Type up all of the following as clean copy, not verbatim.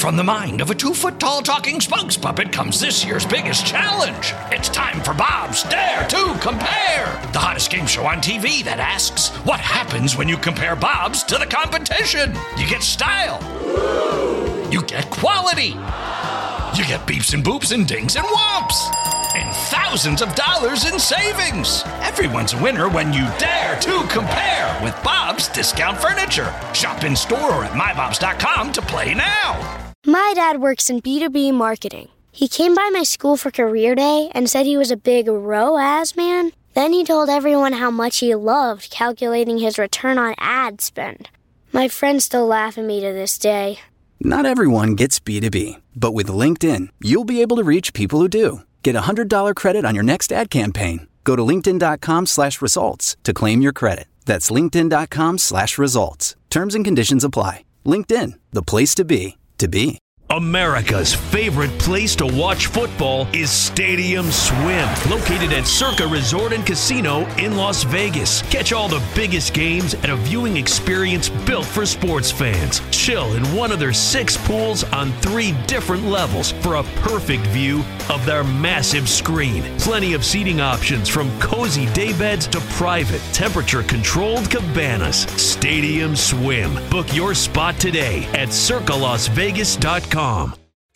From the mind of a 2-foot-tall talking spokes puppet comes this year's biggest challenge. It's time for Bob's Dare to Compare, the hottest game show on TV that asks, what happens when you compare Bob's to the competition? You get style. You get quality. You get beeps and boops and dings and whomps. And thousands of dollars in savings. Everyone's a winner when you dare to compare with Bob's Discount Furniture. Shop in store or at mybobs.com to play now. My dad works in B2B marketing. He came by my school for career day and said he was a big ROAS man. Then he told everyone how much he loved calculating his return on ad spend. My friends still laugh at me to this day. Not everyone gets B2B, but with LinkedIn, you'll be able to reach people who do. Get a $100 credit on your next ad campaign. Go to linkedin.com/results to claim your credit. That's linkedin.com/results. Terms and conditions apply. LinkedIn, the place to be, to be. America's favorite place to watch football is Stadium Swim, located at Circa Resort and Casino in Las Vegas. Catch all the biggest games at a viewing experience built for sports fans. Chill in one of their 6 pools on 3 different levels for a perfect view of their massive screen. Plenty of seating options from cozy daybeds to private, temperature-controlled cabanas. Stadium Swim. Book your spot today at circalasvegas.com. All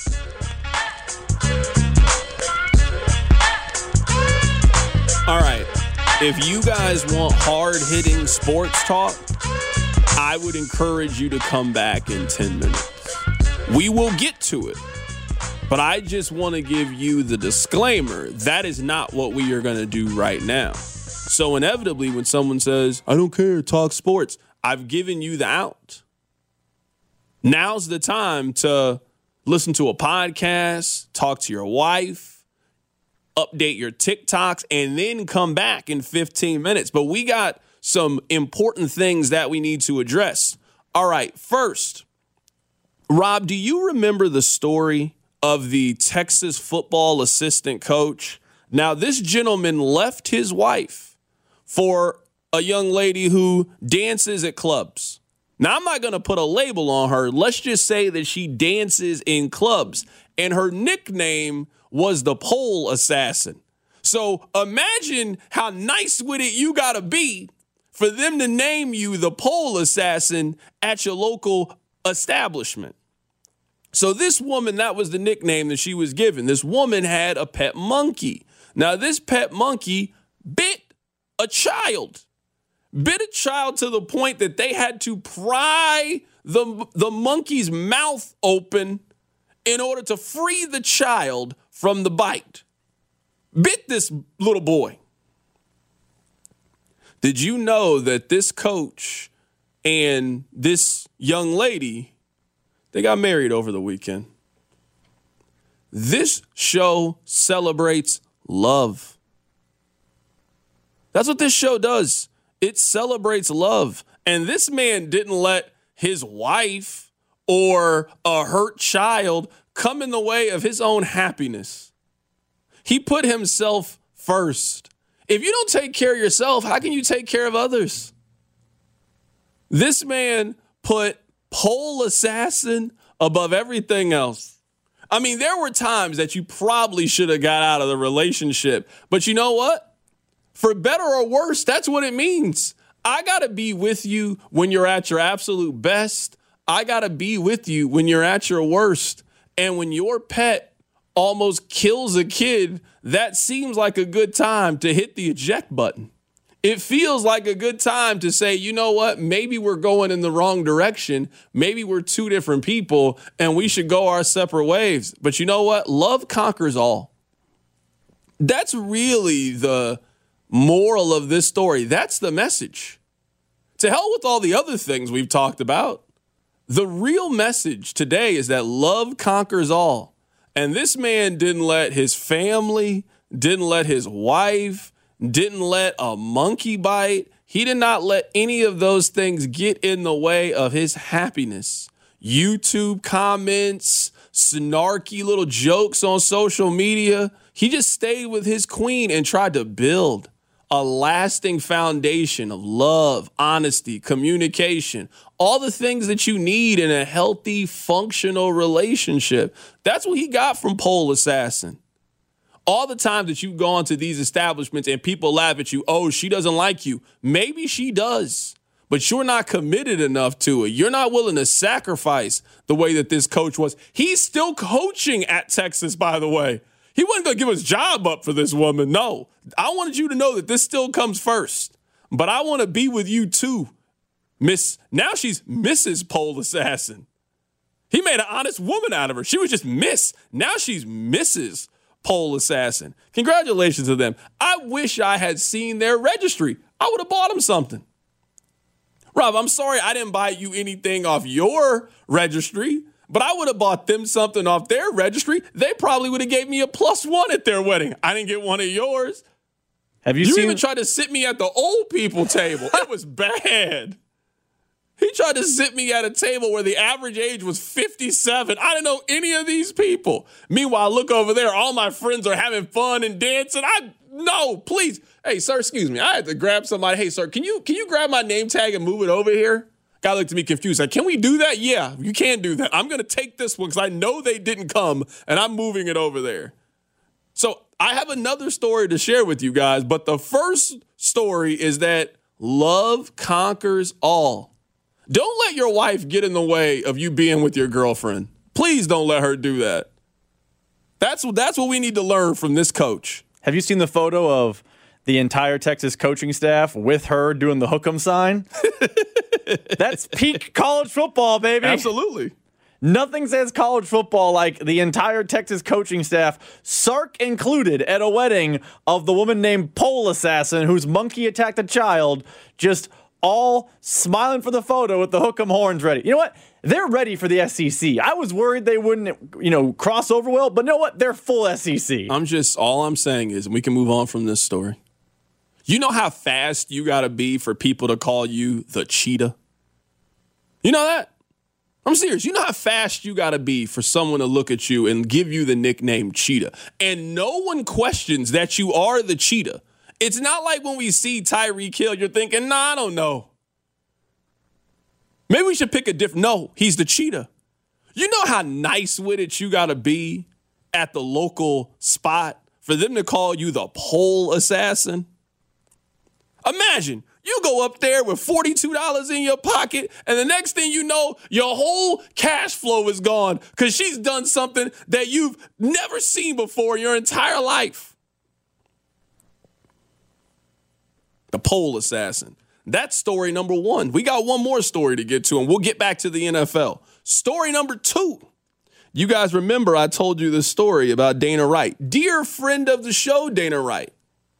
right, if you guys want hard-hitting sports talk, I would encourage you to come back in 10 minutes. We will get to it, but I just want to give you the disclaimer. That is not what we are going to do right now. So inevitably, when someone says, I don't care, talk sports, I've given you the out. Now's the time to listen to a podcast, talk to your wife, update your TikToks, and then come back in 15 minutes. But we got some important things that we need to address. All right, first, Rob, do you remember the story of the Texas football assistant coach? Now, this gentleman left his wife for a young lady who dances at clubs. Now, I'm not going to put a label on her. Let's just say that she dances in clubs, and her nickname was the pole assassin. So imagine how nice with it you got to be for them to name you the pole assassin at your local establishment. So this woman, that was the nickname that she was given. This woman had a pet monkey. Now, this pet monkey bit a child. Bit a child to the point that they had to pry the monkey's mouth open in order to free the child from the bite. Bit this little boy. Did you know that this coach and this young lady, they got married over the weekend? This show celebrates love. That's what this show does. It celebrates love. And this man didn't let his wife or a hurt child come in the way of his own happiness. He put himself first. If you don't take care of yourself, how can you take care of others? This man put pole assassin above everything else. I mean, there were times that you probably should have got out of the relationship. But you know what? For better or worse, that's what it means. I got to be with you when you're at your absolute best. I got to be with you when you're at your worst. And when your pet almost kills a kid, that seems like a good time to hit the eject button. It feels like a good time to say, you know what, maybe we're going in the wrong direction. Maybe we're 2 different people and we should go our separate ways. But you know what? Love conquers all. That's really the moral of this story. That's the message. To hell with all the other things we've talked about. The real message today is that love conquers all. And this man didn't let his family, didn't let his wife, didn't let a monkey bite. He did not let any of those things get in the way of his happiness. YouTube comments, snarky little jokes on social media. He just stayed with his queen and tried to build a lasting foundation of love, honesty, communication, all the things that you need in a healthy, functional relationship. That's what he got from Pole Assassin. All the times that you've gone to these establishments and people laugh at you, oh, she doesn't like you. Maybe she does, but you're not committed enough to it. You're not willing to sacrifice the way that this coach was. He's still coaching at Texas, by the way. He wasn't going to give his job up for this woman. No, I wanted you to know that this still comes first. But I want to be with you too, Miss. Now she's Mrs. Pole Assassin. He made an honest woman out of her. She was just Miss. Now she's Mrs. Pole Assassin. Congratulations to them. I wish I had seen their registry. I would have bought them something. Rob, I'm sorry I didn't buy you anything off your registry, but I would have bought them something off their registry. They probably would have gave me a +1 at their wedding. I didn't get one of yours. Have you You seen? even tried to sit me at the old people table. It was bad. He tried to sit me at a table where the average age was 57. I didn't know any of these people. Meanwhile, look over there. All my friends are having fun and dancing. No, please. Hey, sir, excuse me. I had to grab somebody. Hey, sir, can you grab my name tag and move it over here? Guy looked at me confused. Like, can we do that? Yeah, you can do that. I'm going to take this one because I know they didn't come, and I'm moving it over there. So I have another story to share with you guys, but the first story is that love conquers all. Don't let your wife get in the way of you being with your girlfriend. Please don't let her do that. That's what we need to learn from this coach. Have you seen the photo of the entire Texas coaching staff with her doing the hook 'em sign? That's peak college football, baby. Absolutely. Nothing says college football like the entire Texas coaching staff, Sark included, at a wedding of the woman named Pole Assassin whose monkey attacked a child, just all smiling for the photo with the hook 'em horns ready. You know what? They're ready for the SEC. I was worried they wouldn't, cross over well, but you know what? They're full SEC. All I'm saying is, and we can move on from this story. You know how fast you got to be for people to call you the cheetah? You know that? I'm serious. You know how fast you got to be for someone to look at you and give you the nickname cheetah. And no one questions that you are the cheetah. It's not like when we see Tyreek Hill, you're thinking, I don't know. Maybe we should pick a different. No, he's the cheetah. You know how nice with it you got to be at the local spot for them to call you the Pole Assassin? Imagine you go up there with $42 in your pocket, and the next thing you know, your whole cash flow is gone because she's done something that you've never seen before in your entire life. The Pole Assassin. That's story number one. We got one more story to get to, and we'll get back to the NFL. Story number two. You guys remember I told you this story about Dana Wright. Dear friend of the show, Dana Wright.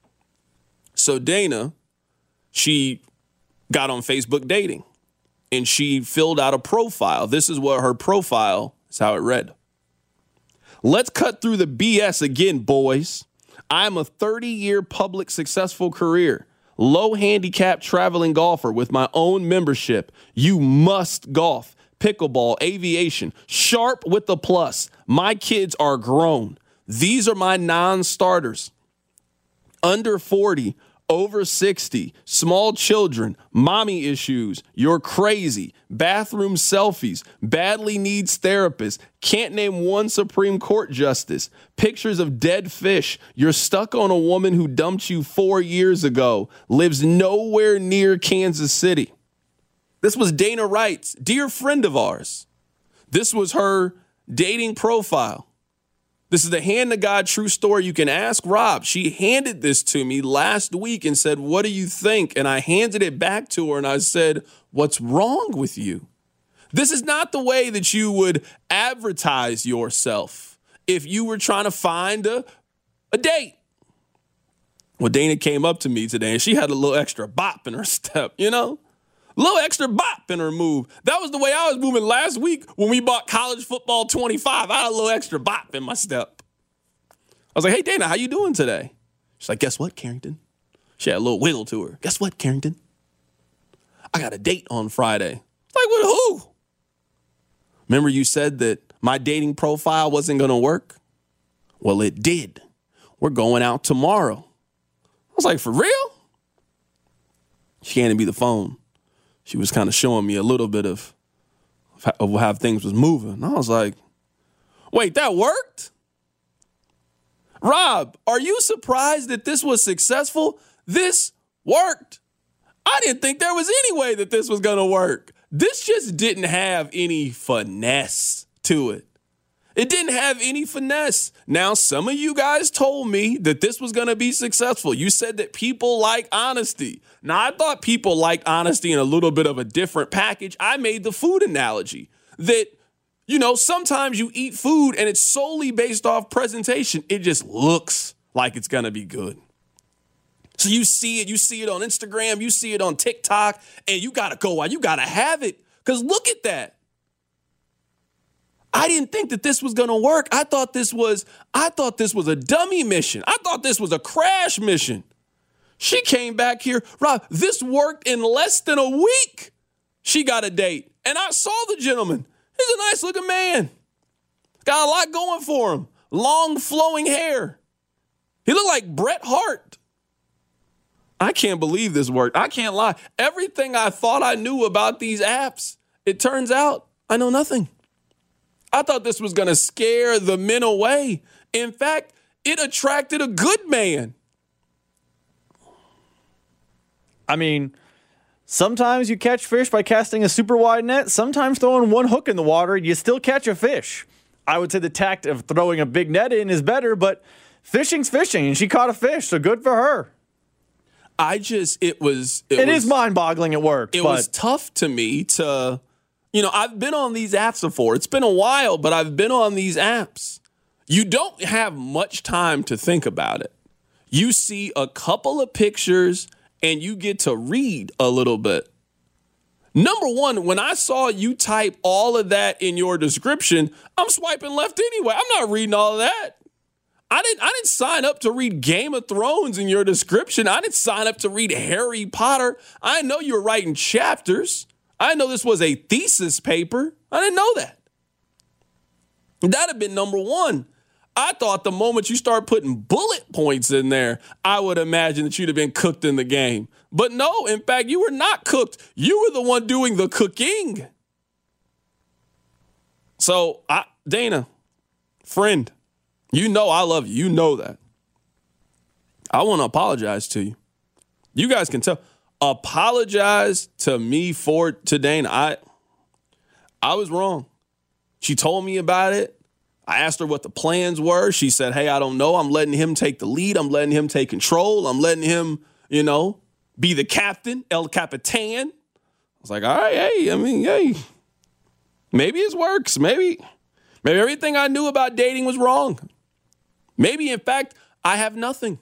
So Dana, she got on Facebook dating, and she filled out a profile. This is what her profile is, how it read. Let's cut through the BS again, boys. I'm a 30-year public successful career. Low handicap traveling golfer with my own membership. You must golf, pickleball, aviation, sharp with a plus. My kids are grown. These are my non-starters. Under 40, over 60, small children, mommy issues, you're crazy, bathroom selfies, badly needs therapist, can't name one Supreme Court justice, pictures of dead fish, you're stuck on a woman who dumped you 4 years ago, lives nowhere near Kansas City. This was Dana Wright's dear friend of ours. This was her dating profile. This is the hand to God true story. You can ask Rob. She handed this to me last week and said, what do you think? And I handed it back to her and I said, what's wrong with you? This is not the way that you would advertise yourself if you were trying to find a date. Well, Dana came up to me today and she had a little extra bop in her step, A little extra bop in her move. That was the way I was moving last week when we bought College Football 25. I had a little extra bop in my step. I was like, hey, Dana, how you doing today? She's like, guess what, Carrington? She had a little wiggle to her. Guess what, Carrington? I got a date on Friday. Like, with who? Remember you said that my dating profile wasn't going to work? Well, it did. We're going out tomorrow. I was like, for real? She handed me the phone. She was kind of showing me a little bit of how things was moving. I was like, wait, that worked? Rob, are you surprised that this was successful? This worked. I didn't think there was any way that this was going to work. This just didn't have any finesse to it. It didn't have any finesse. Now, some of you guys told me that this was going to be successful. You said that people like honesty. Now, I thought people liked honesty in a little bit of a different package. I made the food analogy that, sometimes you eat food and it's solely based off presentation. It just looks like it's going to be good. So you see it on Instagram, you see it on TikTok, and you got to go out, you got to have it. Because look at that. I didn't think that this was going to work. I thought this was a dummy mission. I thought this was a crash mission. She came back here. Rob, this worked in less than a week. She got a date. And I saw the gentleman. He's a nice looking man. Got a lot going for him. Long flowing hair. He looked like Bret Hart. I can't believe this worked. I can't lie. Everything I thought I knew about these apps, it turns out I know nothing. I thought this was going to scare the men away. In fact, it attracted a good man. I mean, sometimes you catch fish by casting a super wide net. Sometimes throwing one hook in the water, you still catch a fish. I would say the tact of throwing a big net in is better, but fishing's fishing, and she caught a fish, so good for her. It is mind-boggling at work. It was tough to me to... I've been on these apps before. It's been a while, but I've been on these apps. You don't have much time to think about it. You see a couple of pictures and you get to read a little bit. Number one, when I saw you type all of that in your description, I'm swiping left anyway. I'm not reading all of that. I didn't sign up to read Game of Thrones in your description. I didn't sign up to read Harry Potter. I know you were writing chapters. I know this was a thesis paper. I didn't know that. That'd have been number one. I thought the moment you start putting bullet points in there, I would imagine that you'd have been cooked in the game. But no, in fact, you were not cooked. You were the one doing the cooking. So, Dana, friend, you know I love you. You know that. I want to apologize to you. You guys can tell. Apologize to me to Dana. I was wrong. She told me about it. I asked her what the plans were. She said, hey, I don't know. I'm letting him take the lead. I'm letting him take control. I'm letting him, be the captain, El Capitan. I was like, all right, hey, maybe it works. Maybe everything I knew about dating was wrong. Maybe, in fact, I have nothing.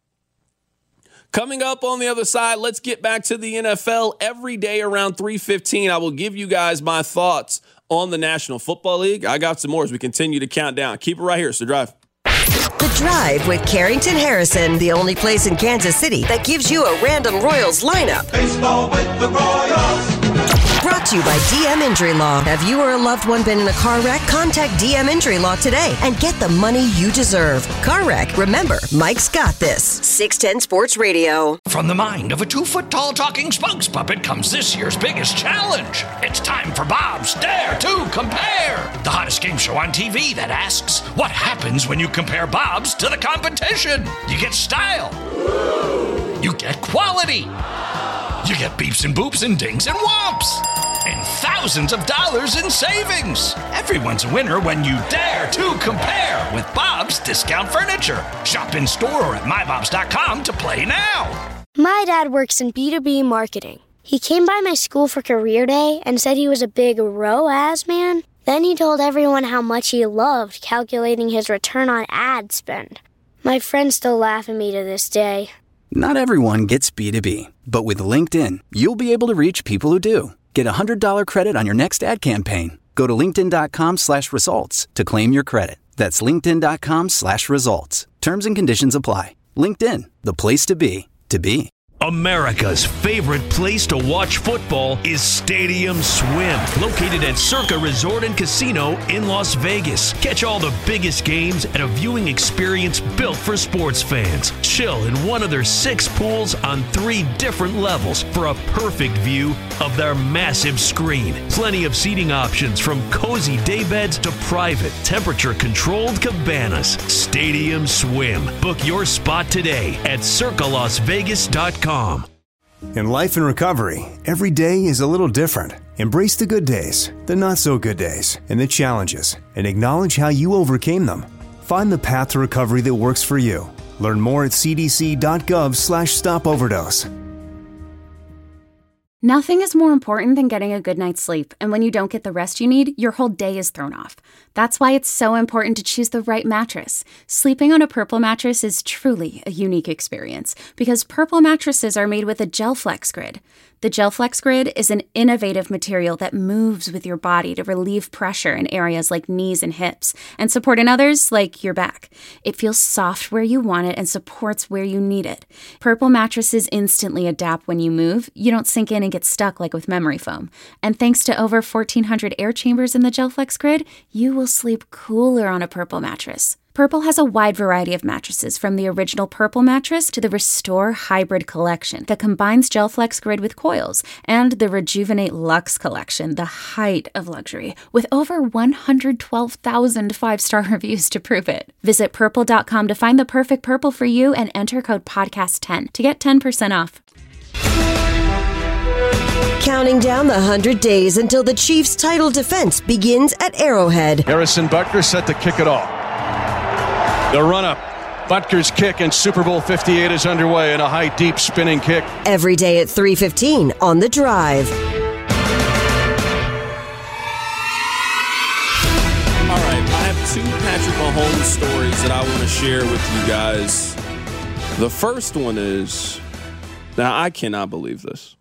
Coming up on the other side, let's get back to the NFL. Every day around 3:15, I will give you guys my thoughts on the National Football League. I got some more as we continue to count down. Keep it right here. It's The Drive. The Drive with Carrington Harrison, the only place in Kansas City that gives you a random Royals lineup. Baseball with the Royals. Brought to you by DM Injury Law. Have you or a loved one been in a car wreck? Contact DM Injury Law today and get the money you deserve. Car wreck. Remember, Mike's got this. 610 Sports Radio. From the mind of a 2-foot-tall talking spokes puppet comes this year's biggest challenge. It's time for Bob's Dare to Compare, the hottest game show on TV that asks, what happens when you compare Bob's to the competition? You get style. You get quality. You get beeps and boops and dings and whomps. And thousands of dollars in savings. Everyone's a winner when you dare to compare with Bob's Discount Furniture. Shop in store or at mybobs.com to play now. My dad works in B2B marketing. He came by my school for career day and said he was a big ROAS man. Then he told everyone how much he loved calculating his return on ad spend. My friends still laugh at me to this day. Not everyone gets B2B, but with LinkedIn, you'll be able to reach people who do. Get a $100 credit on your next ad campaign. Go to linkedin.com/results to claim your credit. That's linkedin.com/results. Terms and conditions apply. LinkedIn, the place to be, to be. America's favorite place to watch football is Stadium Swim, located at Circa Resort and Casino in Las Vegas. Catch all the biggest games at a viewing experience built for sports fans. Chill in one of their 6 pools on 3 different levels for a perfect view of their massive screen. Plenty of seating options from cozy daybeds to private, temperature-controlled cabanas. Stadium Swim. Book your spot today at circalasvegas.com. In life and recovery, every day is a little different. Embrace the good days, the not-so-good days, and the challenges, and acknowledge how you overcame them. Find the path to recovery that works for you. Learn more at cdc.gov/stopoverdose. Nothing is more important than getting a good night's sleep, and when you don't get the rest you need, your whole day is thrown off. That's why it's so important to choose the right mattress. Sleeping on a Purple mattress is truly a unique experience because Purple mattresses are made with a GelFlex Grid. The GelFlex Grid is an innovative material that moves with your body to relieve pressure in areas like knees and hips and support in others like your back. It feels soft where you want it and supports where you need it. Purple mattresses instantly adapt when you move. You don't sink in and get stuck like with memory foam. And thanks to over 1,400 air chambers in the GelFlex Grid, you will sleep cooler on a Purple mattress. Purple has a wide variety of mattresses, from the original Purple mattress to the Restore Hybrid collection that combines GelFlex Grid with coils, and the Rejuvenate Luxe collection, the height of luxury, with over 112,000 5-star reviews to prove it. Visit Purple.com to find the perfect Purple for you and enter code podcast10 to get 10% off. Counting down the 100 days until the Chiefs' title defense begins at Arrowhead. Harrison Butker set to kick it off. The run-up. Butker's kick in Super Bowl 58 is underway in a high, deep spinning kick. Every day at 3:15 on The Drive. All right, I have 2 Patrick Mahomes stories that I want to share with you guys. The first one is, now I cannot believe this.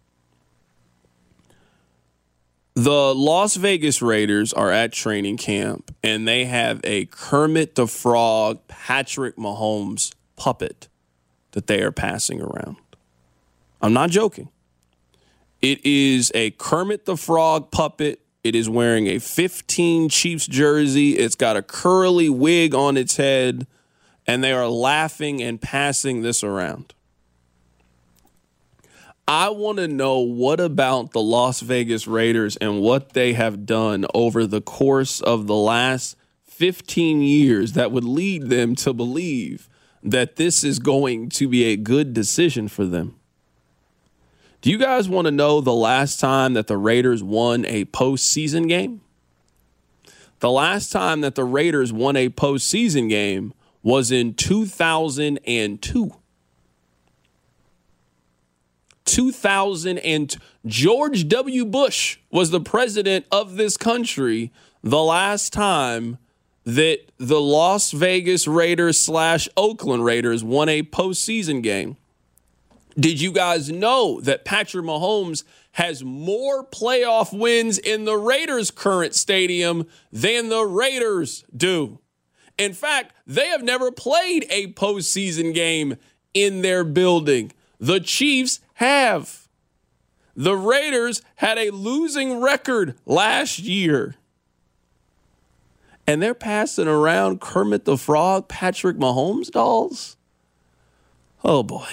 The Las Vegas Raiders are at training camp, and they have a Kermit the Frog Patrick Mahomes puppet that they are passing around. I'm not joking. It is a Kermit the Frog puppet. It is wearing a 15 Chiefs jersey. It's got a curly wig on its head, and they are laughing and passing this around. I want to know what about the Las Vegas Raiders and what they have done over the course of the last 15 years that would lead them to believe that this is going to be a good decision for them. Do you guys want to know the last time that the Raiders won a postseason game? The last time that the Raiders won a postseason game was in 2002. 2000, and George W. Bush was the president of this country the last time that the Las Vegas Raiders / Oakland Raiders won a postseason game. Did you guys know that Patrick Mahomes has more playoff wins in the Raiders' current stadium than the Raiders do? In fact, they have never played a postseason game in their building. The Chiefs have. The Raiders had a losing record last year. And they're passing around Kermit the Frog, Patrick Mahomes dolls. Oh, boy.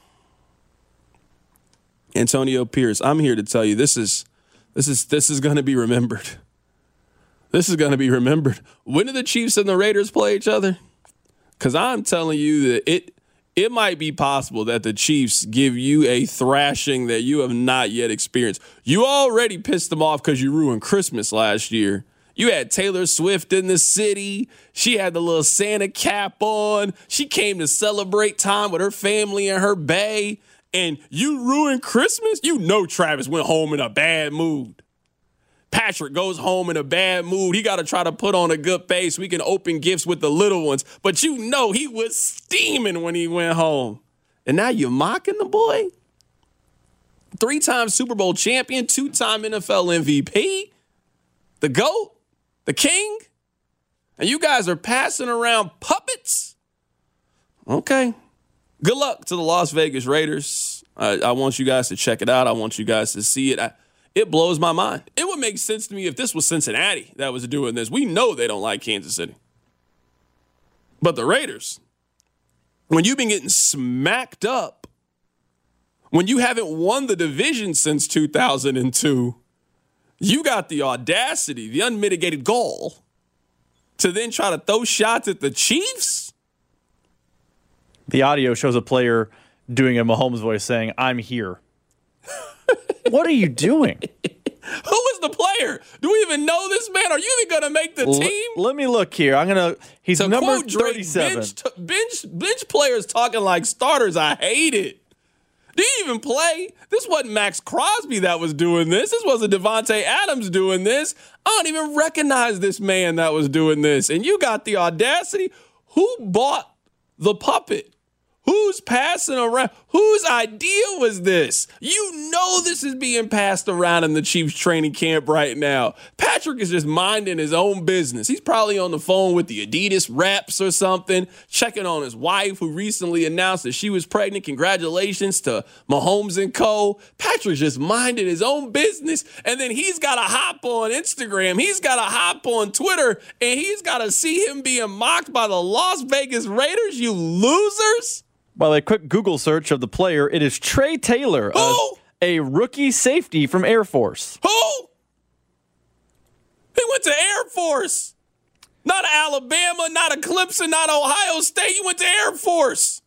Antonio Pierce, I'm here to tell you this is going to be remembered. This is going to be remembered. When do the Chiefs and the Raiders play each other? Because I'm telling you that it might be possible that the Chiefs give you a thrashing that you have not yet experienced. You already pissed them off because you ruined Christmas last year. You had Taylor Swift in the city. She had the little Santa cap on. She came to celebrate time with her family and her bae. And you ruined Christmas? You know Travis went home in a bad mood. Patrick goes home in a bad mood. He got to try to put on a good face so we can open gifts with the little ones. But you know he was steaming when he went home. And now you're mocking the boy? 3-time Super Bowl champion, 2-time NFL MVP, the GOAT, the king. And you guys are passing around puppets? Okay. Good luck to the Las Vegas Raiders. I want you guys to check it out. I want you guys to see it. It blows my mind. It would make sense to me if this was Cincinnati that was doing this. We know they don't like Kansas City. But the Raiders, when you've been getting smacked up, when you haven't won the division since 2002, you got the audacity, the unmitigated gall to then try to throw shots at the Chiefs? The audio shows a player doing a Mahomes voice saying, "I'm here." What are you doing? Who is the player? Do we even know this man? Are you even going to make the team? Let me look here. He's to number quote Drake, 37. bench players talking like starters. I hate it. Do you even play? This wasn't Max Crosby that was doing this. This wasn't Devontae Adams doing this. I don't even recognize this man that was doing this. And you got the audacity. Who bought the puppet? Who's passing around? Whose idea was this? You know this is being passed around in the Chiefs training camp right now. Patrick is just minding his own business. He's probably on the phone with the Adidas reps or something, checking on his wife who recently announced that she was pregnant. Congratulations to Mahomes and co. Patrick's just minding his own business, and then he's got to hop on Instagram. He's got to hop on Twitter, and he's got to see him being mocked by the Las Vegas Raiders, you losers. By a quick Google search of the player, it is Trey Taylor, a rookie safety from Air Force. Who? He went to Air Force. Not Alabama, not a Clemson, not Ohio State. He went to Air Force.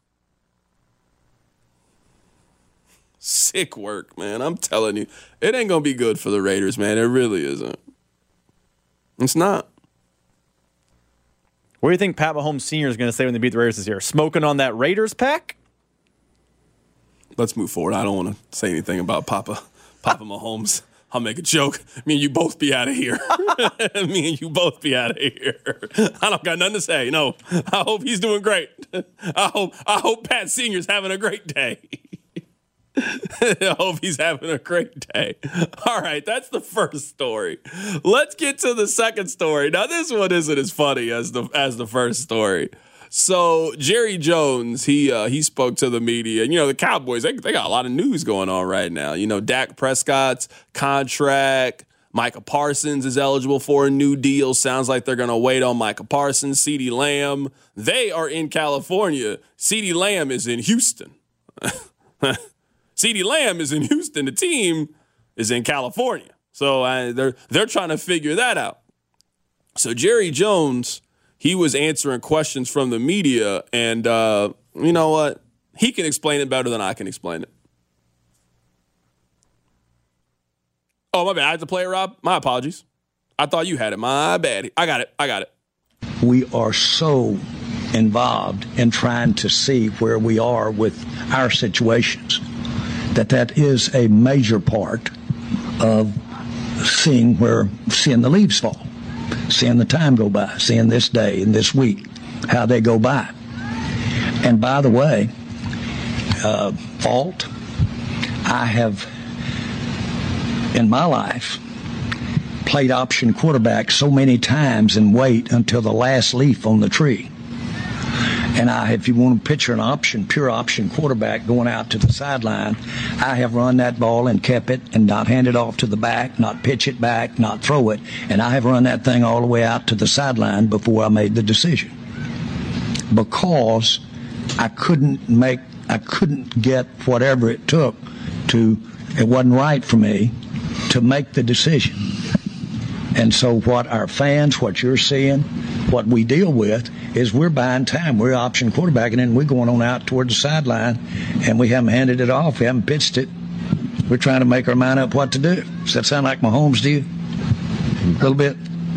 Sick work, man. I'm telling you. It ain't going to be good for the Raiders, man. It really isn't. It's not. What do you think Pat Mahomes Sr. is going to say when they beat the Raiders this year? Smoking on that Raiders pack? Let's move forward. I don't want to say anything about Papa Mahomes. I'll make a joke. Me and you both be out of here. Me and you both be out of here. I don't got nothing to say. No. I hope he's doing great. I hope Pat Sr.'s having a great day. I hope he's having a great day. All right, that's the first story. Let's get to the second story. Now, this one isn't as funny as the first story. So Jerry Jones, he spoke to the media. And, the Cowboys, they got a lot of news going on right now. Dak Prescott's contract. Micah Parsons is eligible for a new deal. Sounds like they're going to wait on Micah Parsons. CeeDee Lamb, they are in California. CeeDee Lamb is in Houston. CeeDee Lamb is in Houston. The team is in California. So they're trying to figure that out. So Jerry Jones, he was answering questions from the media, and you know what? He can explain it better than I can explain it. Oh, my bad. I have to play it, Rob. My apologies. I thought you had it. My bad. I got it. We are so involved in trying to see where we are with our situations that is a major part of seeing the leaves fall, seeing the time go by, seeing this day and this week, how they go by. And by the way, I have in my life played option quarterback so many times and wait until the last leaf on the tree. And if you want to picture an pure option quarterback going out to the sideline, I have run that ball and kept it and not hand it off to the back, not pitch it back, not throw it. And I have run that thing all the way out to the sideline before I made the decision. Because I couldn't get whatever it took it wasn't right for me to make the decision. And so what our fans, what you're seeing, what we deal with is we're buying time. We're option quarterbacking and we're going on out toward the sideline and we haven't handed it off. We haven't pitched it. We're trying to make our mind up what to do. Does that sound like Mahomes to you? A little bit?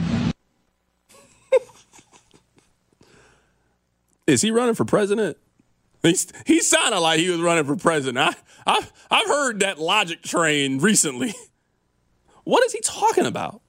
Is he running for president? He sounded like he was running for president. I've heard that logic train recently. What is he talking about?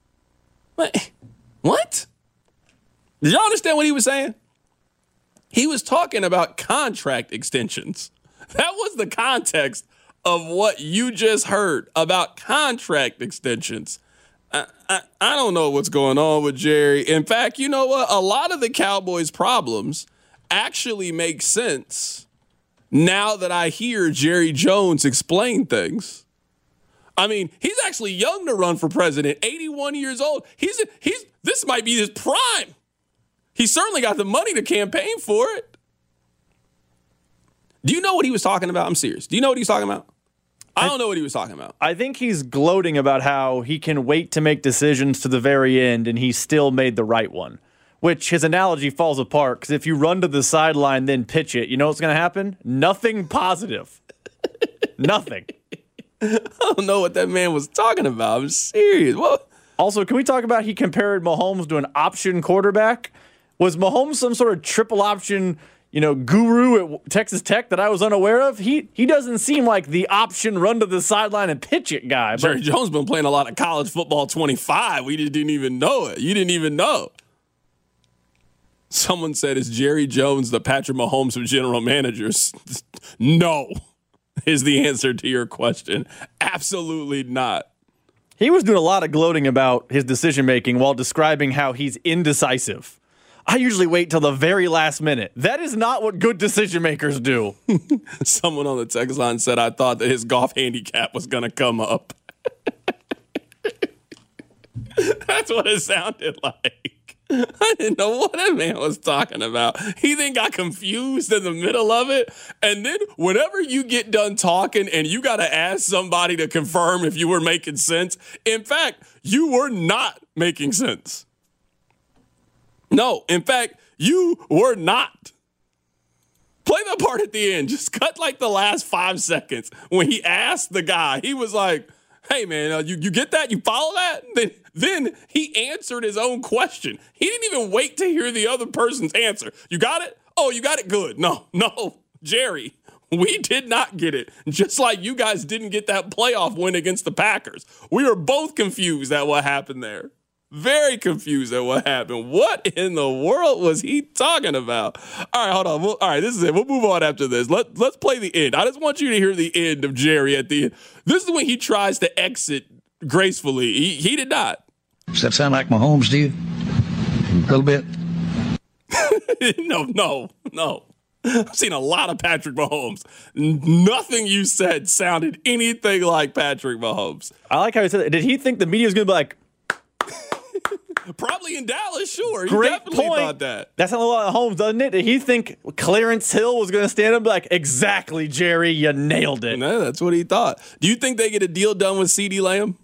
What? Did y'all understand what he was saying? He was talking about contract extensions. That was the context of what you just heard about contract extensions. I don't know what's going on with Jerry. In fact, you know what? A lot of the Cowboys' problems actually make sense now that I hear Jerry Jones explain things. I mean, he's actually young to run for president, 81 years old. This might be his prime. He certainly got the money to campaign for it. Do you know what he was talking about? I'm serious. Do you know what he was talking about? I don't know what he was talking about. I think he's gloating about how he can wait to make decisions to the very end, and he still made the right one. Which his analogy falls apart, because if you run to the sideline, then pitch it, you know what's going to happen? Nothing positive. Nothing. I don't know what that man was talking about. I'm serious. What? Also, can we talk about he compared Mahomes to an option quarterback? Was Mahomes some sort of triple option, guru at Texas Tech that I was unaware of? He doesn't seem like the option run to the sideline and pitch it guy. Jerry Jones been playing a lot of college football 25. We just didn't even know it. You didn't even know. Someone said, is Jerry Jones the Patrick Mahomes of general managers? No, is the answer to your question. Absolutely not. He was doing a lot of gloating about his decision-making while describing how he's indecisive. I usually wait till the very last minute. That is not what good decision-makers do. Someone on the text line said, I thought that his golf handicap was going to come up. That's what it sounded like. I didn't know what that man was talking about. He then got confused in the middle of it. And then whenever you get done talking and you got to ask somebody to confirm if you were making sense, in fact, you were not making sense. No, in fact, you were not. Play that part at the end. Just cut like the last 5 seconds. When he asked the guy, he was like, hey, man, you get that? You follow that? Then he answered his own question. He didn't even wait to hear the other person's answer. You got it? Oh, you got it? Good. No, Jerry, we did not get it. Just like you guys didn't get that playoff win against the Packers. We were both confused at what happened there. Very confused at what happened. What in the world was he talking about? All right, hold on. All right, this is it. We'll move on after this. Let's play the end. I just want you to hear the end of Jerry at the end. This is when he tries to exit gracefully. He did not. Does that sound like Mahomes to you? A little bit? No. I've seen a lot of Patrick Mahomes. Nothing you said sounded anything like Patrick Mahomes. I like how he said that. Did he think the media was going to be like, probably in Dallas, sure. He great definitely point. thought that. That's not a lot of Holmes, doesn't it? Did he think Clarence Hill was going to stand up and be like, exactly, Jerry, you nailed it? No, that's what he thought. Do you think they get a deal done with CeeDee Lamb?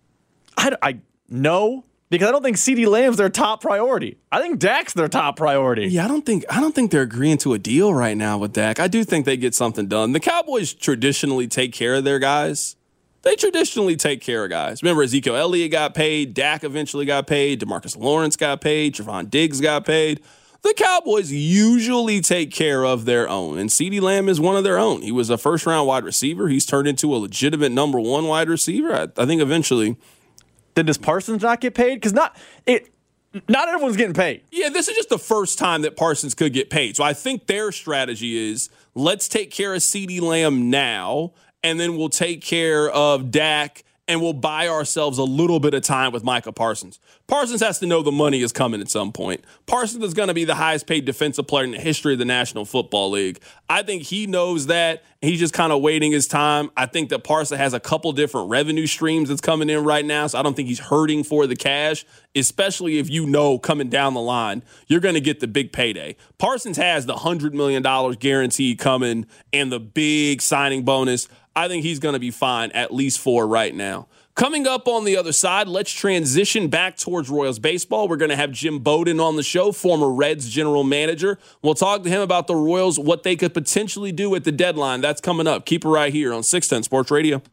No, because I don't think CeeDee Lamb's their top priority. I think Dak's their top priority. Yeah, I don't think they're agreeing to a deal right now with Dak. I do think they get something done. The Cowboys traditionally take care of their guys. They traditionally take care of guys. Remember, Ezekiel Elliott got paid. Dak eventually got paid. DeMarcus Lawrence got paid. Trevon Diggs got paid. The Cowboys usually take care of their own, and CeeDee Lamb is one of their own. He was a first-round wide receiver. He's turned into a legitimate number one wide receiver. I think eventually. Then does Parsons not get paid? Because not everyone's getting paid. Yeah, this is just the first time that Parsons could get paid. So I think their strategy is let's take care of CeeDee Lamb now, and then we'll take care of Dak, and we'll buy ourselves a little bit of time with Micah Parsons. Parsons has to know the money is coming at some point. Parsons is going to be the highest paid defensive player in the history of the National Football League. I think he knows that. He's just kind of waiting his time. I think that Parsons has a couple different revenue streams that's coming in right now, so I don't think he's hurting for the cash, especially if you know coming down the line, you're going to get the big payday. Parsons has the $100 million guarantee coming and the big signing bonus. I think he's going to be fine, at least for right now. Coming up on the other side, let's transition back towards Royals baseball. We're going to have Jim Bowden on the show, former Reds general manager. We'll talk to him about the Royals, what they could potentially do at the deadline. That's coming up. Keep it right here on 610 Sports Radio.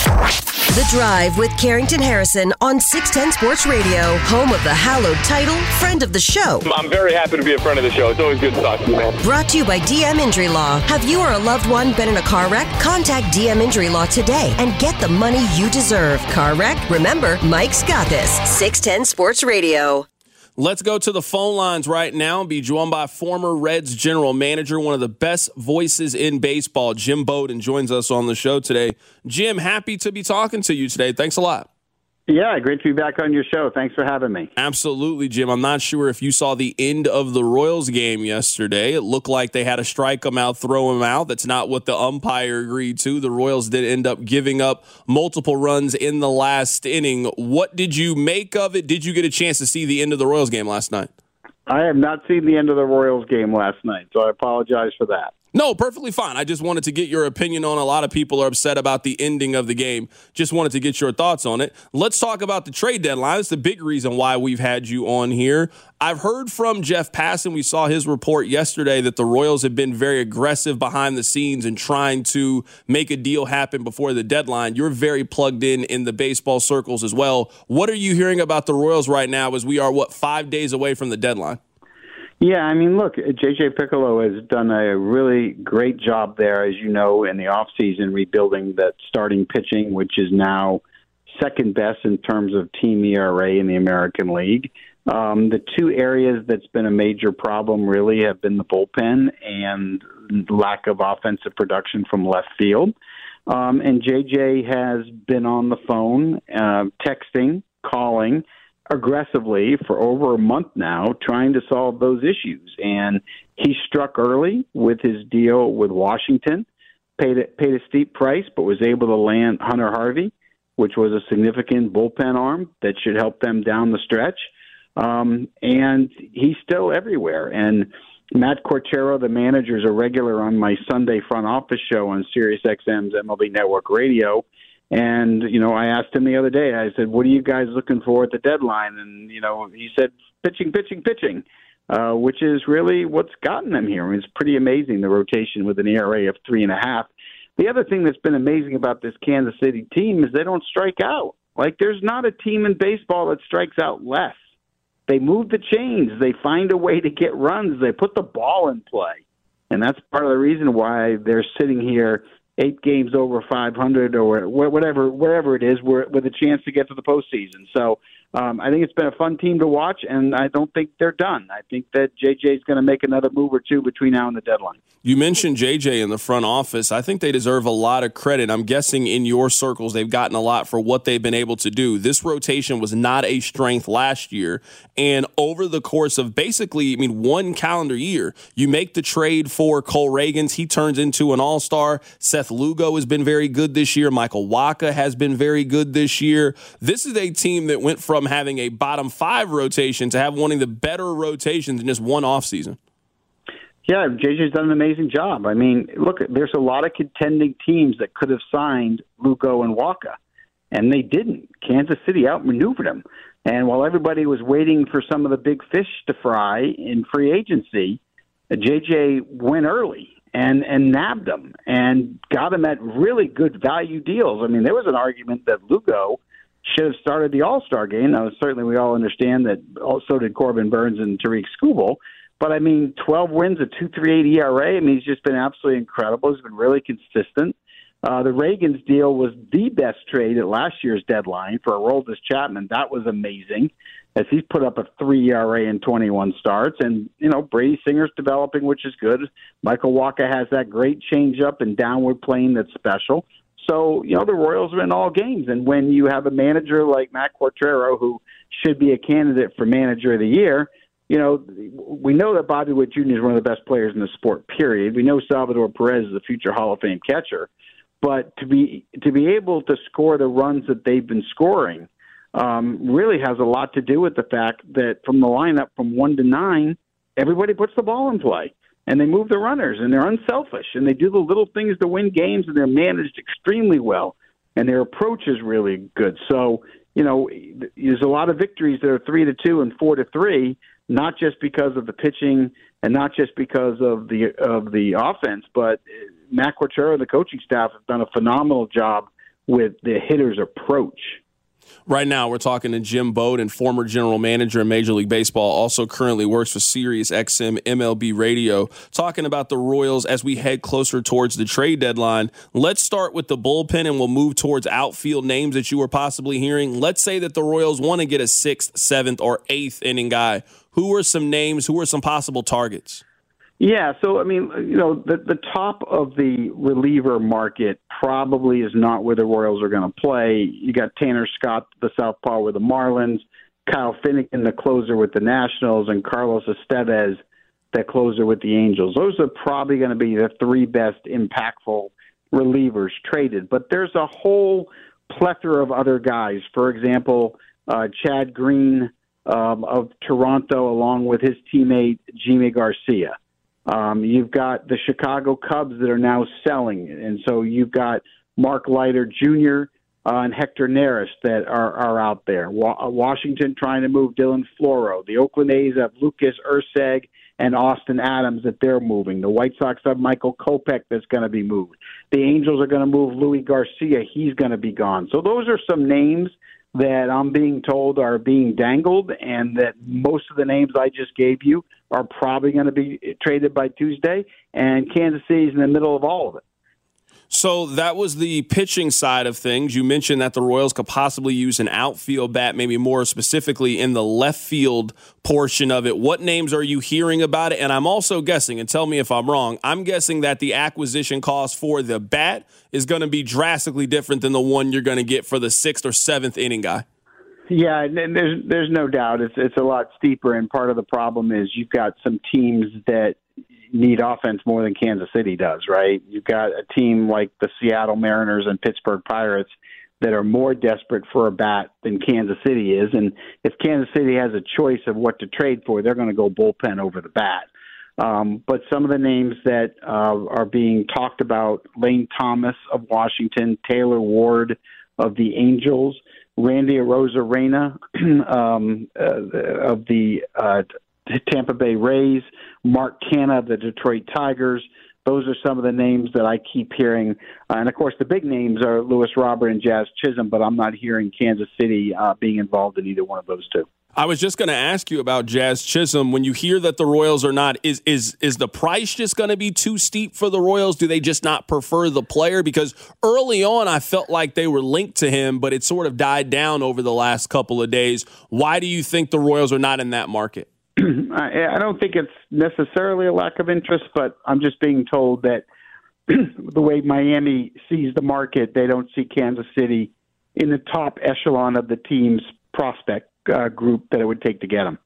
The Drive with Carrington Harrison on 610 Sports Radio, home of the hallowed title, friend of the show. I'm very happy to be a friend of the show. It's always good to talk to you, man. Brought to you by DM Injury Law. Have you or a loved one been in a car wreck? Contact DM Injury Law today and get the money you deserve. Car wreck? Remember, Mike's got this. 610 Sports Radio. Let's go to the phone lines right now and be joined by former Reds general manager, one of the best voices in baseball, Jim Bowden, joins us on the show today. Jim, happy to be talking to you today. Thanks a lot. Yeah, great to be back on your show. Thanks for having me. Absolutely, Jim. I'm not sure if you saw the end of the Royals game yesterday. It looked like they had to strike them out, throw them out. That's not what the umpire agreed to. The Royals did end up giving up multiple runs in the last inning. What did you make of it? Did you get a chance to see the end of the Royals game last night? I have not seen the end of the Royals game last night, so I apologize for that. No, perfectly fine. I just wanted to get your opinion on. A lot of people are upset about the ending of the game. Just wanted to get your thoughts on it. Let's talk about the trade deadline. It's the big reason why we've had you on here. I've heard from Jeff Passan. We saw his report yesterday that the Royals have been very aggressive behind the scenes and trying to make a deal happen before the deadline. You're very plugged in the baseball circles as well. What are you hearing about the Royals right now as we are, 5 days away from the deadline? Yeah, I mean, look, J.J. Piccolo has done a really great job there, as you know, in the offseason, rebuilding that starting pitching, which is now second best in terms of team ERA in the American League. The two areas that's been a major problem really have been the bullpen and lack of offensive production from left field. And J.J. has been on the phone, texting, calling, aggressively for over a month now, trying to solve those issues. And he struck early with his deal with Washington, paid a steep price, but was able to land Hunter Harvey, which was a significant bullpen arm that should help them down the stretch. And he's still everywhere. And Matt Cortero, the manager, is a regular on my Sunday front office show on SiriusXM's MLB Network Radio. And, I asked him the other day, I said, what are you guys looking for at the deadline? And, he said, pitching, which is really what's gotten them here. I mean, it's pretty amazing, the rotation with an ERA of 3.5. The other thing that's been amazing about this Kansas City team is they don't strike out. Like, there's not a team in baseball that strikes out less. They move the chains. They find a way to get runs. They put the ball in play. And that's part of the reason why they're sitting here 8 games over 500 or wherever it is, with a chance to get to the postseason. So I think it's been a fun team to watch, and I don't think they're done. I think that JJ is going to make another move or two between now and the deadline. You mentioned JJ in the front office. I think they deserve a lot of credit. I'm guessing in your circles they've gotten a lot for what they've been able to do. This rotation was not a strength last year, and over the course of basically, one calendar year, you make the trade for Cole Reagans. He turns into an all-star. Seth Lugo has been very good this year. Michael Wacha has been very good this year. This is a team that went from having a bottom 5 rotation to have one of the better rotations in just one offseason. Yeah, JJ's done an amazing job. I mean, look, there's a lot of contending teams that could have signed Lugo and Wacha, and they didn't. Kansas City outmaneuvered them. And while everybody was waiting for some of the big fish to fry in free agency, JJ went early and nabbed them and got them at really good value deals. I mean, there was an argument that Lugo should have started the All-Star game. Now, certainly we all understand that also did Corbin Burns and Tariq Skubal. But, 12 wins, a 2.38 ERA. He's just been absolutely incredible. He's been really consistent. The Reagans deal was the best trade at last year's deadline for Aroldis Chapman. That was amazing, as he's put up a 3 ERA in 21 starts. And, Brady Singer's developing, which is good. Michael Wacha has that great changeup and downward plane that's special. So, the Royals are in all games. And when you have a manager like Matt Cortero, who should be a candidate for Manager of the Year, we know that Bobby Witt Jr. is one of the best players in the sport, period. We know Salvador Perez is a future Hall of Fame catcher. But to be able to score the runs that they've been scoring really has a lot to do with the fact that from the lineup from 1 to 9, everybody puts the ball in play. And they move the runners, and they're unselfish, and they do the little things to win games, and they're managed extremely well, and their approach is really good. So, there's a lot of victories that are 3-2 and 4-3, not just because of the pitching and not just because of the offense, but Matt Cortero and the coaching staff have done a phenomenal job with the hitter's approach. Right now, we're talking to Jim Bowden, former general manager in Major League Baseball, also currently works for SiriusXM MLB Radio, talking about the Royals as we head closer towards the trade deadline. Let's start with the bullpen, and we'll move towards outfield names that you were possibly hearing. Let's say that the Royals want to get a 6th, 7th, or 8th inning guy. Who are some names? Who are some possible targets? Yeah, so, I mean, the top of the reliever market probably is not where the Royals are going to play. You got Tanner Scott, the southpaw with the Marlins, Kyle Finnegan, the closer with the Nationals, and Carlos Estevez, the closer with the Angels. Those are probably going to be the three best impactful relievers traded. But there's a whole plethora of other guys. For example, Chad Green of Toronto, along with his teammate Jimmy Garcia. You've got the Chicago Cubs that are now selling, and so you've got Mark Leiter Jr. And Hector Neris that are out there. Washington trying to move Dylan Floro. The Oakland A's have Lucas Erceg and Austin Adams that they're moving. The White Sox have Michael Kopech that's going to be moved. The Angels are going to move Louis Garcia. He's going to be gone. So those are some names that I'm being told are being dangled, and that most of the names I just gave you are probably going to be traded by Tuesday, and Kansas City's in the middle of all of it. So that was the pitching side of things. You mentioned that the Royals could possibly use an outfield bat, maybe more specifically in the left field portion of it. What names are you hearing about it? And I'm also guessing, and tell me if I'm wrong, I'm guessing that the acquisition cost for the bat is going to be drastically different than the one you're going to get for the 6th or 7th inning guy. Yeah, and there's no doubt it's a lot steeper, and part of the problem is you've got some teams that need offense more than Kansas City does, right? You've got a team like the Seattle Mariners and Pittsburgh Pirates that are more desperate for a bat than Kansas City is, and if Kansas City has a choice of what to trade for, they're going to go bullpen over the bat. But some of the names that are being talked about, Lane Thomas of Washington, Taylor Ward of the Angels, Randy Arozarena of the Tampa Bay Rays, Mark Canha of the Detroit Tigers. Those are some of the names that I keep hearing. And, of course, the big names are Lewis Robert and Jazz Chisholm, but I'm not hearing Kansas City being involved in either one of those two. I was just going to ask you about Jazz Chisholm. When you hear that the Royals are not, is the price just going to be too steep for the Royals? Do they just not prefer the player? Because early on I felt like they were linked to him, but it sort of died down over the last couple of days. Why do you think the Royals are not in that market? I don't think it's necessarily a lack of interest, but I'm just being told that the way Miami sees the market, they don't see Kansas City in the top echelon of the team's prospect group that it would take to get them.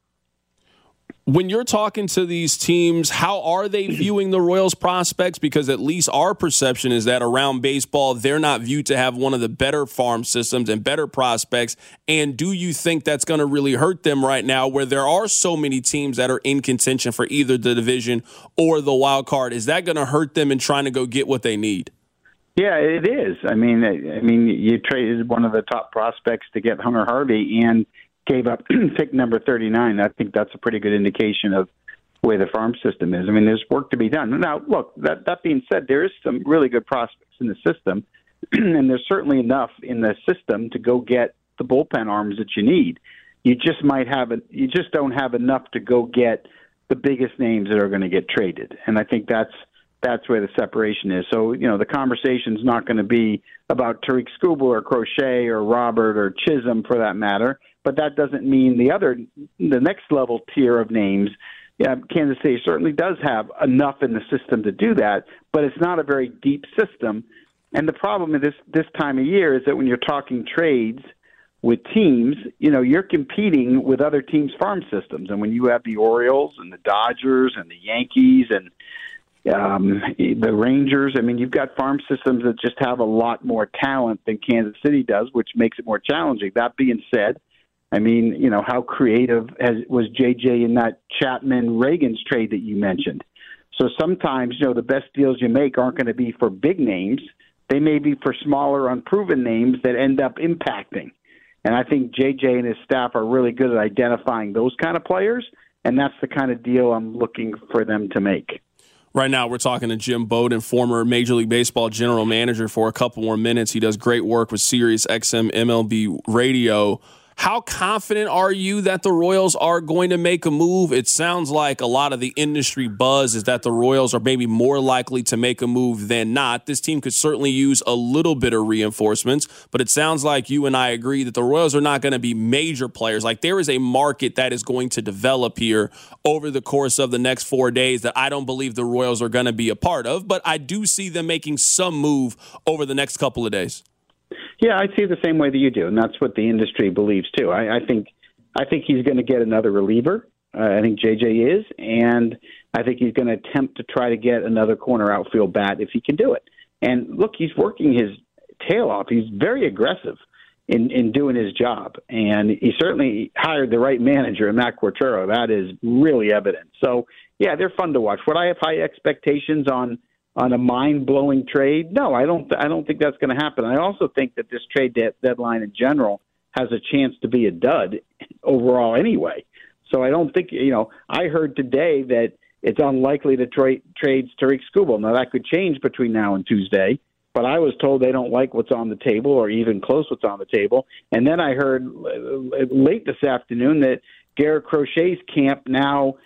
When you're talking to these teams, how are they viewing the Royals prospects? Because at least our perception is that around baseball, they're not viewed to have one of the better farm systems and better prospects. And do you think that's going to really hurt them right now where there are so many teams that are in contention for either the division or the wild card? Is that going to hurt them in trying to go get what they need? Yeah, it is. I mean, you traded one of the top prospects to get Hunter Harvey and gave up pick number 39. I think that's a pretty good indication of where the farm system is. I mean, there's work to be done. Now, look, that being said, there is some really good prospects in the system, and there's certainly enough in the system to go get the bullpen arms that you need. You just don't have enough to go get the biggest names that are going to get traded. And I think that's where the separation is. So, the conversation's not going to be about Tariq Skubal or Crochet or Robert or Chisholm for that matter. But that doesn't mean the next level tier of names. Yeah, Kansas City certainly does have enough in the system to do that, but it's not a very deep system. And the problem in this time of year is that when you're talking trades with teams, you're competing with other teams' farm systems. And when you have the Orioles and the Dodgers and the Yankees and the Rangers, I mean, you've got farm systems that just have a lot more talent than Kansas City does, which makes it more challenging. That being said, I mean, how creative was JJ in that Chapman-Reagans trade that you mentioned? So sometimes, the best deals you make aren't going to be for big names. They may be for smaller, unproven names that end up impacting. And I think JJ and his staff are really good at identifying those kind of players, and that's the kind of deal I'm looking for them to make. Right now, we're talking to Jim Bowden, former Major League Baseball general manager, for a couple more minutes. He does great work with Sirius XM MLB Radio. How confident are you that the Royals are going to make a move? It sounds like a lot of the industry buzz is that the Royals are maybe more likely to make a move than not. This team could certainly use a little bit of reinforcements, but it sounds like you and I agree that the Royals are not going to be major players. Like, there is a market that is going to develop here over the course of the next 4 days that I don't believe the Royals are going to be a part of, but I do see them making some move over the next couple of days. Yeah, I see it the same way that you do, and that's what the industry believes too. I think he's going to get another reliever. I think JJ is, and I think he's going to attempt to try to get another corner outfield bat if he can do it. And look, he's working his tail off. He's very aggressive in doing his job, and he certainly hired the right manager in Matt Cortero. That is really evident. So, yeah, they're fun to watch. Would I have high expectations on a mind-blowing trade? No, I don't think that's going to happen. I also think that this trade deadline in general has a chance to be a dud overall anyway. So I don't think, I heard today that it's unlikely to trade Tarik Skubal. Now, that could change between now and Tuesday, but I was told they don't like what's on the table or even close what's on the table. And then I heard late this afternoon that Garrett Crochet's camp now